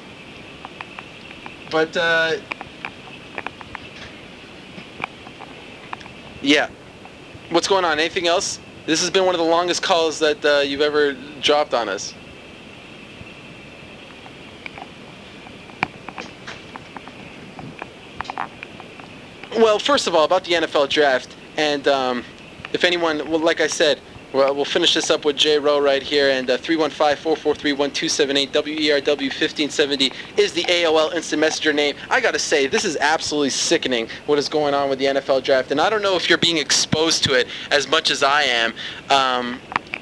But uh, yeah, what's going on? Anything else? This has been one of the longest calls that uh, you've ever dropped on us. Well, first of all, about the N F L draft, and um, if anyone, well, like I said, well, we'll finish this up with J. Rowe right here, and uh, three one five, four four three, one two seven eight, W E R W fifteen seventy is the A O L Instant Messenger name. I gotta say, this is absolutely sickening what is going on with the N F L draft, and I don't know if you're being exposed to it as much as I am. Um,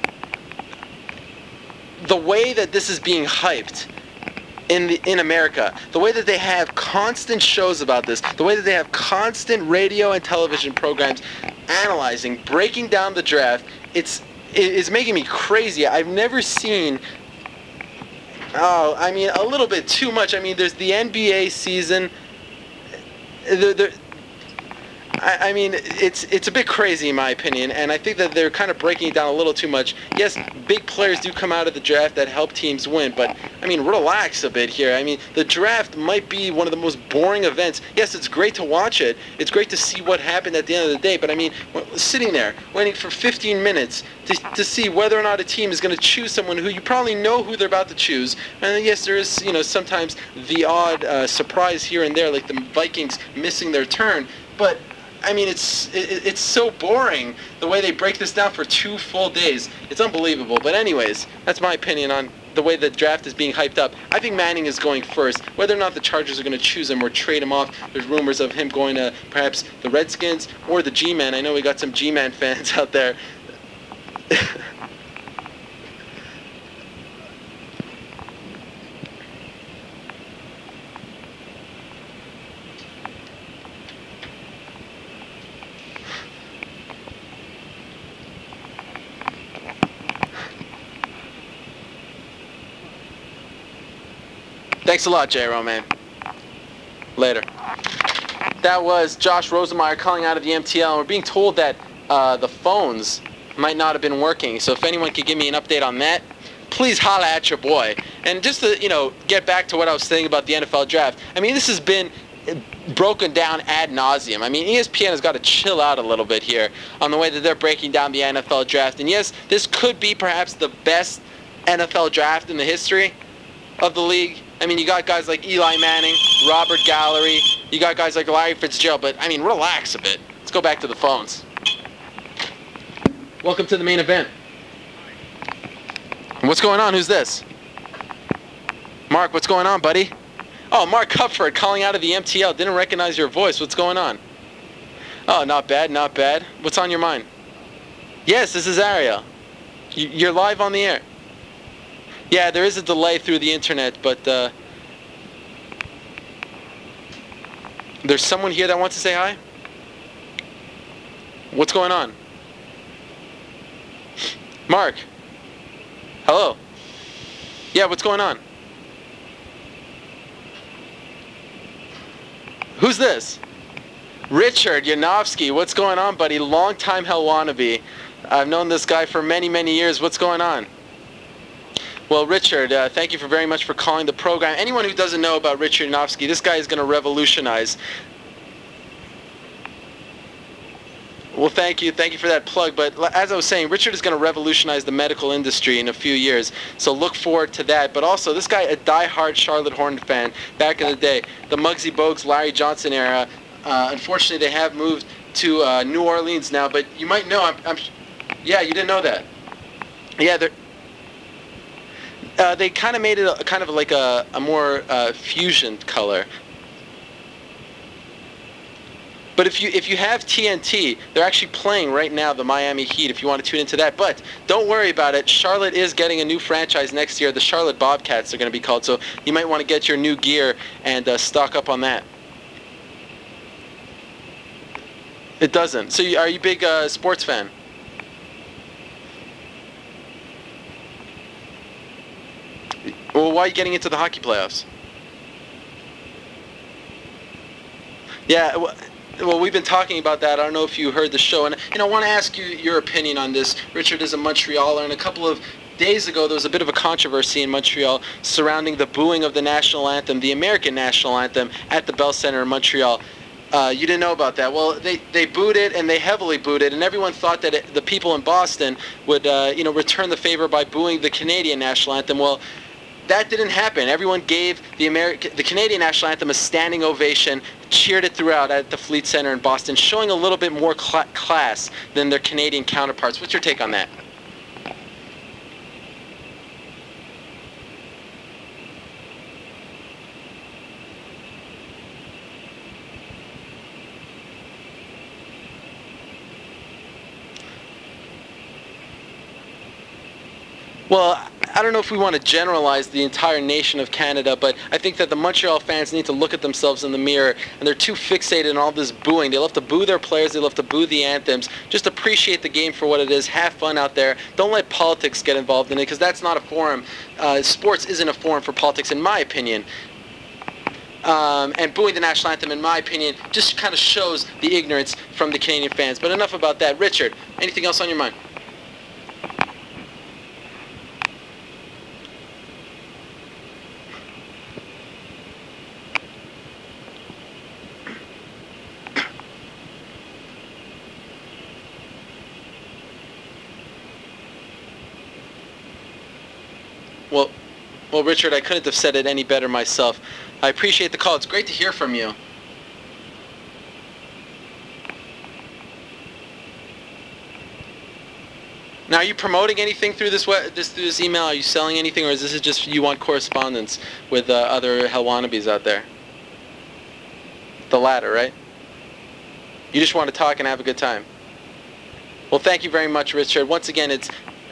the way that this is being hyped in the in America, the way that they have constant shows about this, the way that they have constant radio and television programs analyzing, breaking down the draft, it's it's making me crazy. I've never seen, oh, I mean, a little bit too much. I mean, there's the N B A season. There, there, I, I mean, it's it's a bit crazy in my opinion, and I think that they're kind of breaking it down a little too much. Yes, big players do come out of the draft that help teams win, but I mean, relax a bit here. I mean, the draft might be one of the most boring events. Yes, it's great to watch it. It's great to see what happened at the end of the day, but I mean, sitting there waiting for fifteen minutes to to see whether or not a team is going to choose someone who you probably know who they're about to choose. And yes, there is, you know, sometimes the odd uh, surprise here and there, like the Vikings missing their turn, but I mean, it's it, it's so boring the way they break this down for two full days. It's unbelievable. But anyways, that's my opinion on the way the draft is being hyped up. I think Manning is going first. Whether or not the Chargers are going to choose him or trade him off, there's rumors of him going to perhaps the Redskins or the G-Man. I know we got some G-Man fans out there. Thanks a lot, J-Ro, man. Later. That was Josh Rosemeyer calling out of the M T L, and we're being told that uh, the phones might not have been working. So if anyone could give me an update on that, please holla at your boy. And just to, you know, get back to what I was saying about the N F L draft, I mean, this has been broken down ad nauseum. I mean, E S P N has got to chill out a little bit here on the way that they're breaking down the N F L draft. And yes, this could be perhaps the best N F L draft in the history of the league. I mean, you got guys like Eli Manning, Robert Gallery, you got guys like Larry Fitzgerald, but I mean, relax a bit. Let's go back to the phones. Welcome to the main event. What's going on? Who's this? Mark, what's going on, buddy? Oh, Mark Cupford calling out of the M T L. Didn't recognize your voice. What's going on? Oh, not bad, not bad. What's on your mind? Yes, this is Ariel. You're live on the air. Yeah, there is a delay through the internet, but uh, there's someone here that wants to say hi? What's going on? Mark? Hello? Yeah, what's going on? Who's this? Richard Yanofsky. What's going on, buddy? Long time Hell wannabe. I've known this guy for many, many years. What's going on? Well, Richard, uh, thank you for very much for calling the program. Anyone who doesn't know about Richard Yanofsky, this guy is going to revolutionize. Well, thank you. Thank you for that plug. But as I was saying, Richard is going to revolutionize the medical industry in a few years. So look forward to that. But also, this guy, a diehard Charlotte Hornet fan back in the day, the Muggsy Bogues, Larry Johnson era. Uh, unfortunately, they have moved to uh, New Orleans now, but you might know. I'm, I'm yeah, you didn't know that. Yeah, they're. Uh, they kind of made it a, kind of like a, a more uh, fusion color. But if you if you have T N T, they're actually playing right now the Miami Heat if you want to tune into that. But don't worry about it. Charlotte is getting a new franchise next year. The Charlotte Bobcats are going to be called. So you might want to get your new gear and uh, stock up on that. It doesn't. So you, are you a big uh, sports fan? Well, why are you getting into the hockey playoffs? Yeah, well, we've been talking about that. I don't know if you heard the show. And, you know, I want to ask you your opinion on this. Richard is a Montrealer, and a couple of days ago there was a bit of a controversy in Montreal surrounding the booing of the national anthem, the American national anthem, at the Bell Center in Montreal. Uh, you didn't know about that. Well, they, they booed it, and they heavily booed it, and everyone thought that it, the people in Boston would, uh, you know, return the favor by booing the Canadian national anthem. Well, that didn't happen. Everyone gave the American, the Canadian national anthem a standing ovation, cheered it throughout at the Fleet Center in Boston, showing a little bit more cl- class than their Canadian counterparts. What's your take on that? Well, I don't know if we want to generalize the entire nation of Canada, but I think that the Montreal fans need to look at themselves in the mirror, and they're too fixated on all this booing. They love to boo their players. They love to boo the anthems. Just appreciate the game for what it is. Have fun out there. Don't let politics get involved in it, because that's not a forum. Uh, sports isn't a forum for politics, in my opinion. Um, and booing the national anthem, in my opinion, just kind of shows the ignorance from the Canadian fans. But enough about that. Richard, anything else on your mind? Well, well, Richard, I couldn't have said it any better myself. I appreciate the call. It's great to hear from you. Now, are you promoting anything through this we- this through this email? Are you selling anything, or is this just you want correspondence with uh, other hell wannabes out there? The latter, right? You just want to talk and have a good time. Well, thank you very much, Richard. Once again, it's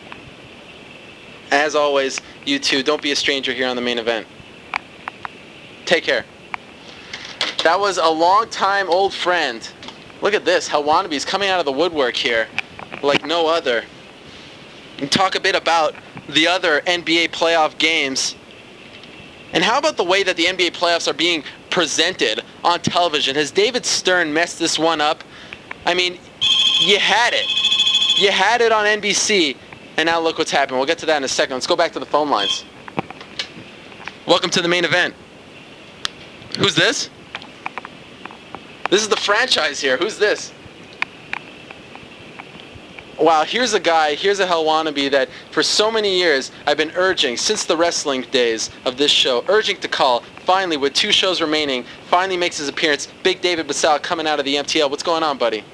as always, you two, don't be a stranger here on the main event. Take care. That was a long-time old friend. Look at this, hell wannabes coming out of the woodwork here like no other. And talk a bit about the other N B A playoff games. And how about the way that the N B A playoffs are being presented on television? Has David Stern messed this one up? I mean, you had it. You had it on N B C. And now look what's happened. We'll get to that in a second. Let's go back to the phone lines. Welcome to the main event. Who's this? This is the franchise here. Who's this? Wow, here's a guy, here's a hell wannabe that for so many years I've been urging, since the wrestling days of this show, urging to call. Finally, with two shows remaining, finally makes his appearance. Big David Basal coming out of the M T L. What's going on, buddy?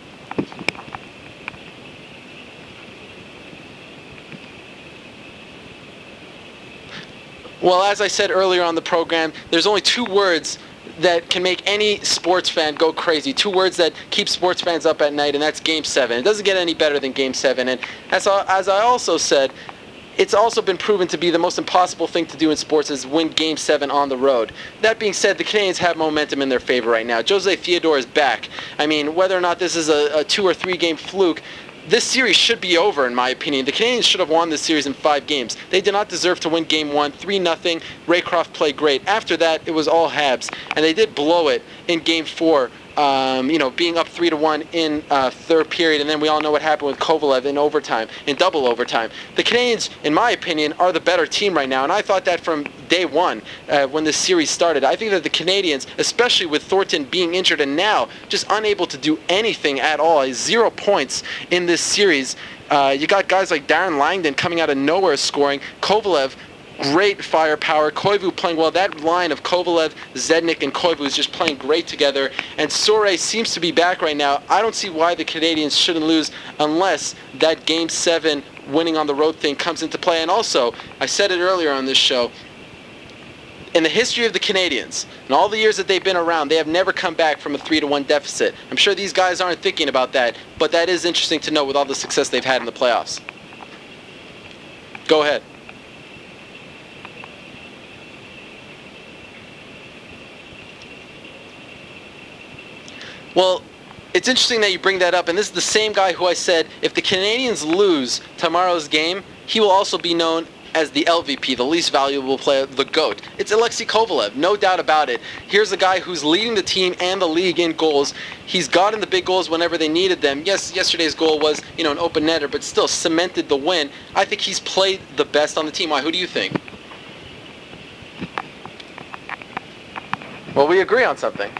Well, as I said earlier on the program, there's only two words that can make any sports fan go crazy. Two words that keep sports fans up at night, and that's Game seven. It doesn't get any better than Game seven. And as I, as I also said, it's also been proven to be the most impossible thing to do in sports is win Game seven on the road. That being said, the Canadians have momentum in their favor right now. Jose Theodore is back. I mean, whether or not this is a, a two- or three-game fluke, this series should be over, in my opinion. The Canadians should have won this series in five games. They did not deserve to win Game one, three nothing. Raycroft played great. After that, it was all Habs, and they did blow it in Game four, um, you know, being up three to one in uh, third period, and then we all know what happened with Kovalev in overtime, in double overtime. The Canadians, in my opinion, are the better team right now, and I thought that from day one uh, when this series started. I think that the Canadians, especially with Thornton being injured and now just unable to do anything at all, zero points in this series. Uh, you got guys like Darren Langdon coming out of nowhere scoring. Kovalev great firepower. Koivu playing well. That line of Kovalev, Zednik, and Koivu is just playing great together. And Sore seems to be back right now. I don't see why the Canadians shouldn't lose unless that Game seven winning on the road thing comes into play. And also, I said it earlier on this show, in the history of the Canadians, in all the years that they've been around, they have never come back from a three to one deficit. I'm sure these guys aren't thinking about that, but that is interesting to know with all the success they've had in the playoffs. Go ahead. Well, it's interesting that you bring that up, and this is the same guy who I said if the Canadians lose tomorrow's game, he will also be known as the L V P, the least valuable player, the GOAT. It's Alexei Kovalev, no doubt about it. Here's a guy who's leading the team and the league in goals. He's gotten the big goals whenever they needed them. Yes, yesterday's goal was, you know, an open netter, but still cemented the win. I think he's played the best on the team. Why? Who do you think? Well, we agree on something.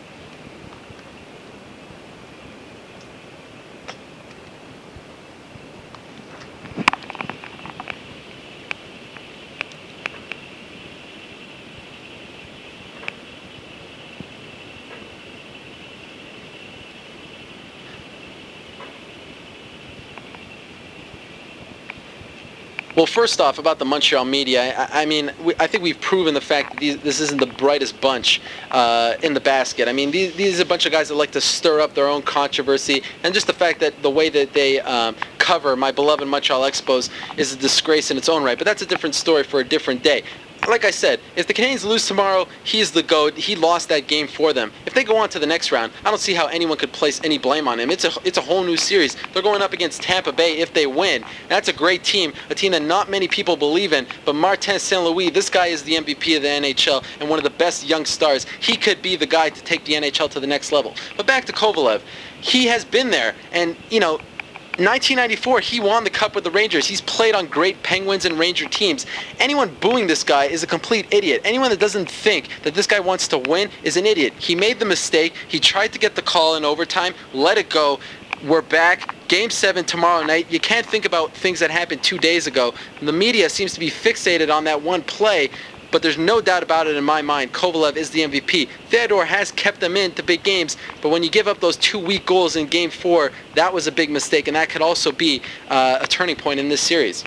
Well, first off, about the Montreal media, I, I mean, we, I think we've proven the fact that these, this isn't the brightest bunch uh, in the basket. I mean, these, these are a bunch of guys that like to stir up their own controversy, and just the fact that the way that they um, cover my beloved Montreal Expos is a disgrace in its own right. But that's a different story for a different day. Like I said, if the Canadians lose tomorrow, he's the GOAT. He lost that game for them. If they go on to the next round, I don't see how anyone could place any blame on him. It's a it's a whole new series. They're going up against Tampa Bay if they win. That's a great team, a team that not many people believe in. But Martin Saint Louis, this guy is the M V P of the N H L and one of the best young stars. He could be the guy to take the N H L to the next level. But back to Kovalev. He has been there, and, you know, nineteen ninety-four, he won the Cup with the Rangers. He's played on great Penguins and Ranger teams. Anyone booing this guy is a complete idiot. Anyone that doesn't think that this guy wants to win is an idiot. He made the mistake. He tried to get the call in overtime, let it go. We're back. Game seven tomorrow night. You can't think about things that happened two days ago. The media seems to be fixated on that one play, but there's no doubt about it in my mind. Kovalev is the M V P. Theodore has kept them into big games, but when you give up those two weak goals in Game four, that was a big mistake, and that could also be uh, a turning point in this series.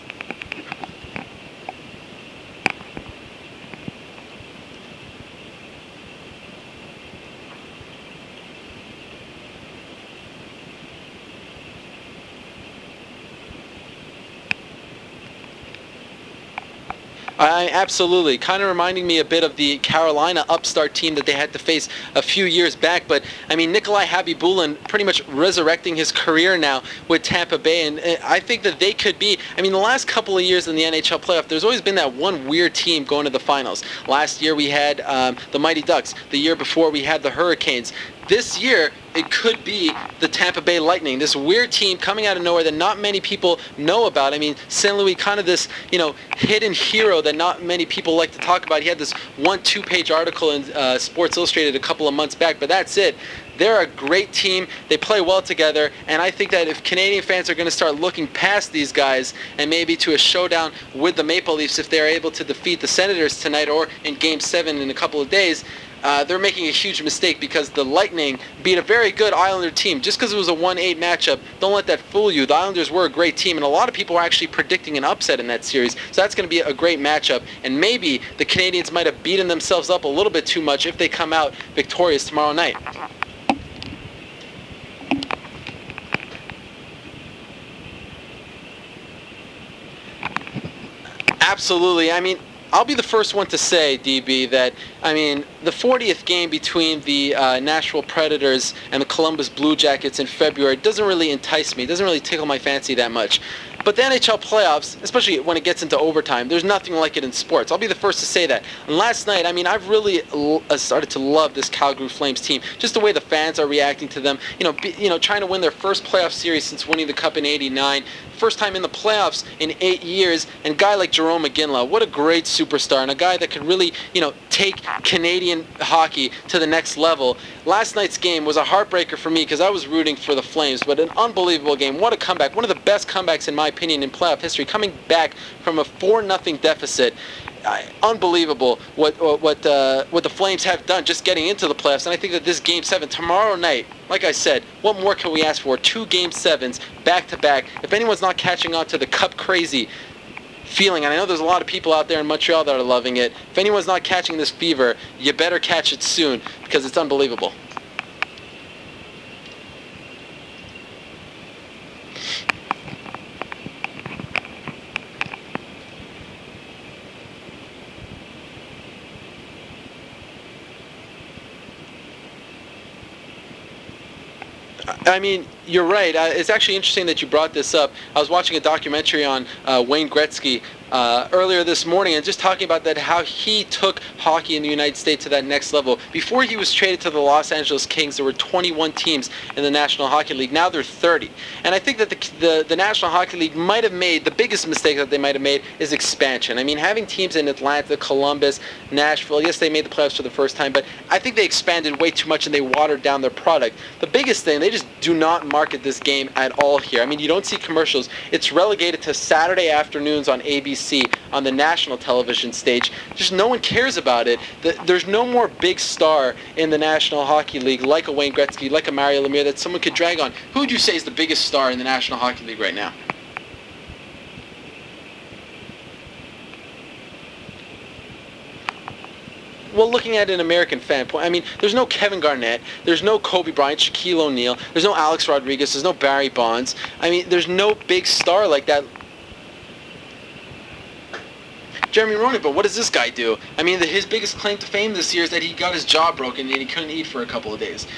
I, absolutely. Kind of reminding me a bit of the Carolina upstart team that they had to face a few years back. But, I mean, Nikolai Khabibulin pretty much resurrecting his career now with Tampa Bay. And uh, I think that they could be, I mean, the last couple of years in the N H L playoff, there's always been that one weird team going to the finals. Last year we had um, the Mighty Ducks. The year before we had the Hurricanes. This year, it could be the Tampa Bay Lightning, this weird team coming out of nowhere that not many people know about. I mean, Saint Louis, kind of this, you know, hidden hero that not many people like to talk about. He had this one two-page article in uh, Sports Illustrated a couple of months back, but that's it. They're a great team. They play well together, and I think that if Canadian fans are going to start looking past these guys and maybe to a showdown with the Maple Leafs if they're able to defeat the Senators tonight or in Game seven in a couple of days, Uh, they're making a huge mistake because the Lightning beat a very good Islander team. Just because it was a one eight matchup, don't let that fool you. The Islanders were a great team, and a lot of people were actually predicting an upset in that series. So that's going to be a great matchup, and maybe the Canadians might have beaten themselves up a little bit too much if they come out victorious tomorrow night. Absolutely. I mean, I'll be the first one to say, D B, that, I mean, the fortieth game between the uh, Nashville Predators and the Columbus Blue Jackets in February doesn't really entice me. It doesn't really tickle my fancy that much. But the N H L playoffs, especially when it gets into overtime, there's nothing like it in sports. I'll be the first to say that. And last night, I mean, I've really l- started to love this Calgary Flames team. Just the way the fans are reacting to them. You know, be, you know, trying to win their first playoff series since winning the Cup in eighty-nine. First time in the playoffs in eight years. And a guy like Jarome Iginla, what a great superstar. And a guy that could really, you know, take Canadian hockey to the next level. Last night's game was a heartbreaker for me because I was rooting for the Flames. But an unbelievable game. What a comeback. One of the best comebacks in my opinion in playoff history, coming back from a four nothing deficit. uh, unbelievable what what uh, what the Flames have done just getting into the playoffs. And I think that this Game seven tomorrow night, like I said, what more can we ask for? Two Game sevens back to back. If anyone's not catching on to the Cup crazy feeling, and I know there's a lot of people out there in Montreal that are loving it, if anyone's not catching this fever, you better catch it soon because it's unbelievable. I mean, you're right. Uh, it's actually interesting that you brought this up. I was watching a documentary on uh, Wayne Gretzky uh, earlier this morning, and just talking about that, how he took hockey in the United States to that next level. Before he was traded to the Los Angeles Kings, there were twenty-one teams in the National Hockey League. Now there are thirty. And I think that the, the, the National Hockey League might have made, the biggest mistake that they might have made is expansion. I mean, having teams in Atlanta, Columbus, Nashville, yes, they made the playoffs for the first time, but I think they expanded way too much and they watered down their product. The biggest thing, they just do not market this game at all here. I mean, you don't see commercials. It's relegated to Saturday afternoons on A B C on the national television stage. Just no one cares about it. The, there's no more big star in the National Hockey League like a Wayne Gretzky, like a Mario Lemieux that someone could drag on. Who would you say is the biggest star in the National Hockey League right now? Well, looking at an American fan point, I mean, there's no Kevin Garnett, there's no Kobe Bryant, Shaquille O'Neal, there's no Alex Rodriguez, there's no Barry Bonds. I mean, there's no big star like that. Jeremy Roenick, but what does this guy do? I mean, the, his biggest claim to fame this year is that he got his jaw broken and he couldn't eat for a couple of days.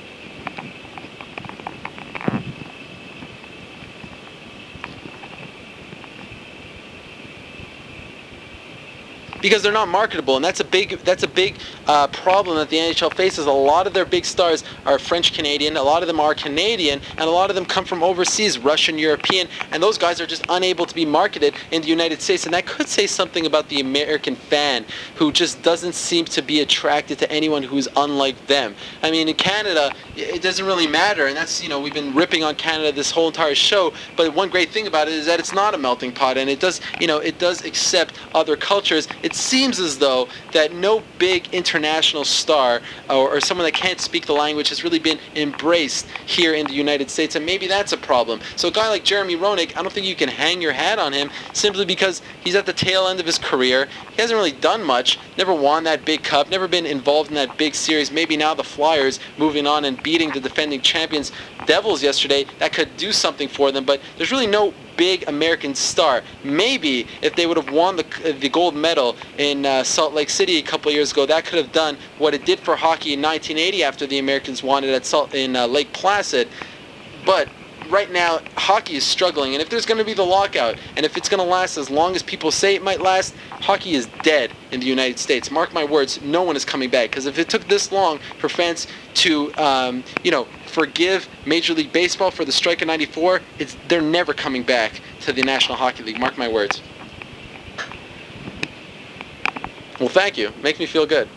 Because they're not marketable, and that's a big that's a big uh, problem that the N H L faces. A lot of their big stars are French Canadian, a lot of them are Canadian, and a lot of them come from overseas, Russian, European, and those guys are just unable to be marketed in the United States. And that could say something about the American fan, who just doesn't seem to be attracted to anyone who's unlike them. I mean, in Canada, it doesn't really matter, and that's, you know, we've been ripping on Canada this whole entire show, but one great thing about it is that it's not a melting pot, and it does, you know, it does accept other cultures. It seems as though that no big international star or, or someone that can't speak the language has really been embraced here in the United States, and maybe that's a problem. So a guy like Jeremy Roenick, I don't think you can hang your hat on him simply because he's at the tail end of his career. He hasn't really done much, never won that big cup, never been involved in that big series. Maybe now the Flyers moving on and beating the defending champions Devils yesterday, that could do something for them, but there's really no big American star. Maybe if they would have won the the gold medal in uh, Salt Lake City a couple of years ago, that could have done what it did for hockey in nineteen eighty after the Americans won it at Salt in uh, Lake Placid. But right now, hockey is struggling, and if there's going to be the lockout, and if it's going to last as long as people say it might last, hockey is dead in the United States. Mark my words, no one is coming back, because if it took this long for fans to, um, you know, forgive Major League Baseball for the strike of ninety-four, it's, they're never coming back to the National Hockey League. Mark my words. Well, thank you. Makes me feel good.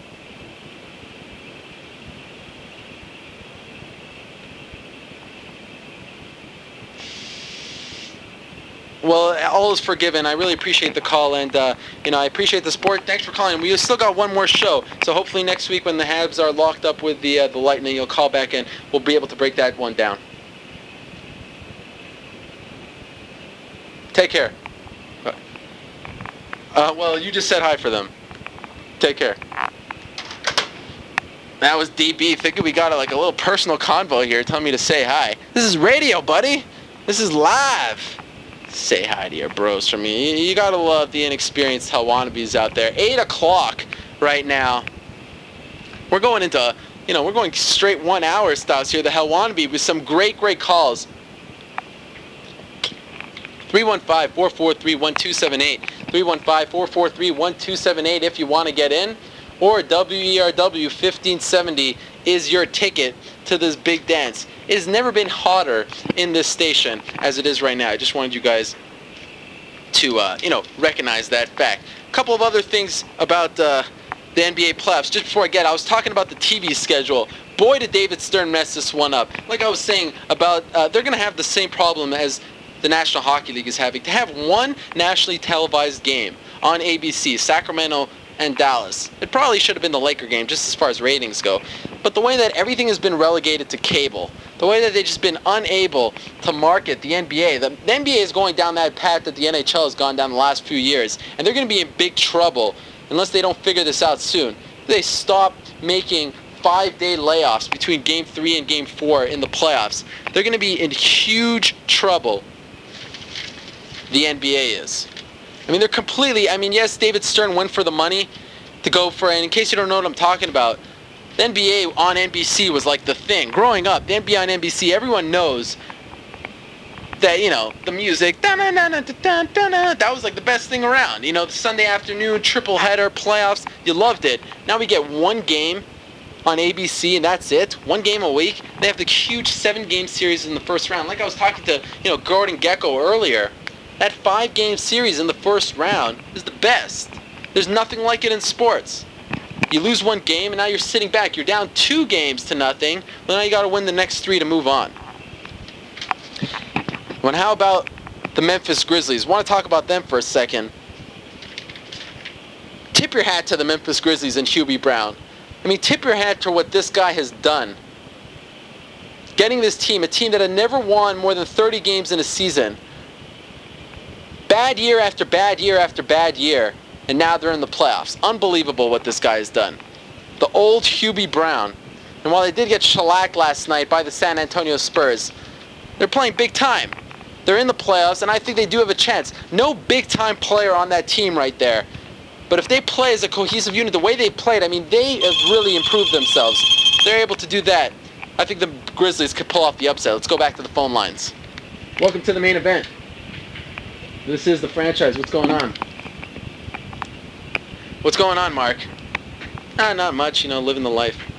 Well, all is forgiven. I really appreciate the call, and uh, you know, I appreciate the support. Thanks for calling. We still got one more show, so hopefully next week when the Habs are locked up with the uh, the Lightning, you'll call back and we'll be able to break that one down. Take care. Uh, well, you just said hi for them. Take care. That was D B. Thinking we got a, like a little personal convo here, telling me to say hi. This is radio, buddy. This is live. Say hi to your bros for me. You gotta love the inexperienced hell wannabes out there. Eight o'clock right now. We're going into, you know, we're going straight one hour styles here. The hell wannabe with some great, great calls. three one five, four four three, one two seven eight. three one five, four four three, one two seven eight if you want to get in. Or W E R W fifteen seventy is your ticket to this big dance. It has never been hotter in this station as it is right now. I just wanted you guys to, uh, you know, recognize that fact. A couple of other things about uh, the N B A playoffs. Just before I get, I was talking about the T V schedule. Boy, did David Stern mess this one up. Like I was saying about, uh, they're going to have the same problem as the National Hockey League is having. To have one nationally televised game on A B C, Sacramento and Dallas. It probably should have been the Laker game just as far as ratings go. But the way that everything has been relegated to cable, the way that they've just been unable to market the N B A, the, the N B A is going down that path that the N H L has gone down the last few years, and they're going to be in big trouble unless they don't figure this out soon. They stop making five-day layoffs between Game three and Game four in the playoffs. They're going to be in huge trouble, the N B A is. I mean, they're completely, I mean, yes, David Stern went for the money to go for, and in case you don't know what I'm talking about, the N B A on N B C was like the thing. Growing up, the N B A on N B C, everyone knows that, you know, the music, that was like the best thing around. You know, the Sunday afternoon, triple header, playoffs, you loved it. Now we get one game on A B C and that's it. One game a week. They have the huge seven-game series in the first round. Like I was talking to, you know, Gordon Gekko earlier, that five-game series in the first round is the best. There's nothing like it in sports. You lose one game and now you're sitting back. You're down two games to nothing. Well, now you got to win the next three to move on. Well, how about the Memphis Grizzlies? Want to talk about them for a second. Tip your hat to the Memphis Grizzlies and Hubie Brown. I mean, tip your hat to what this guy has done. Getting this team, a team that had never won more than thirty games in a season. Bad year after bad year after bad year. And now they're in the playoffs. Unbelievable what this guy has done. The old Hubie Brown. And while they did get shellacked last night by the San Antonio Spurs, they're playing big time. They're in the playoffs, and I think they do have a chance. No big-time player on that team right there. But if they play as a cohesive unit, the way they played, I mean, they have really improved themselves. They're able to do that. I think the Grizzlies could pull off the upset. Let's go back to the phone lines. Welcome to the main event. This is the franchise. What's going on? What's going on, Mark? Ah, not much. You know, living the life.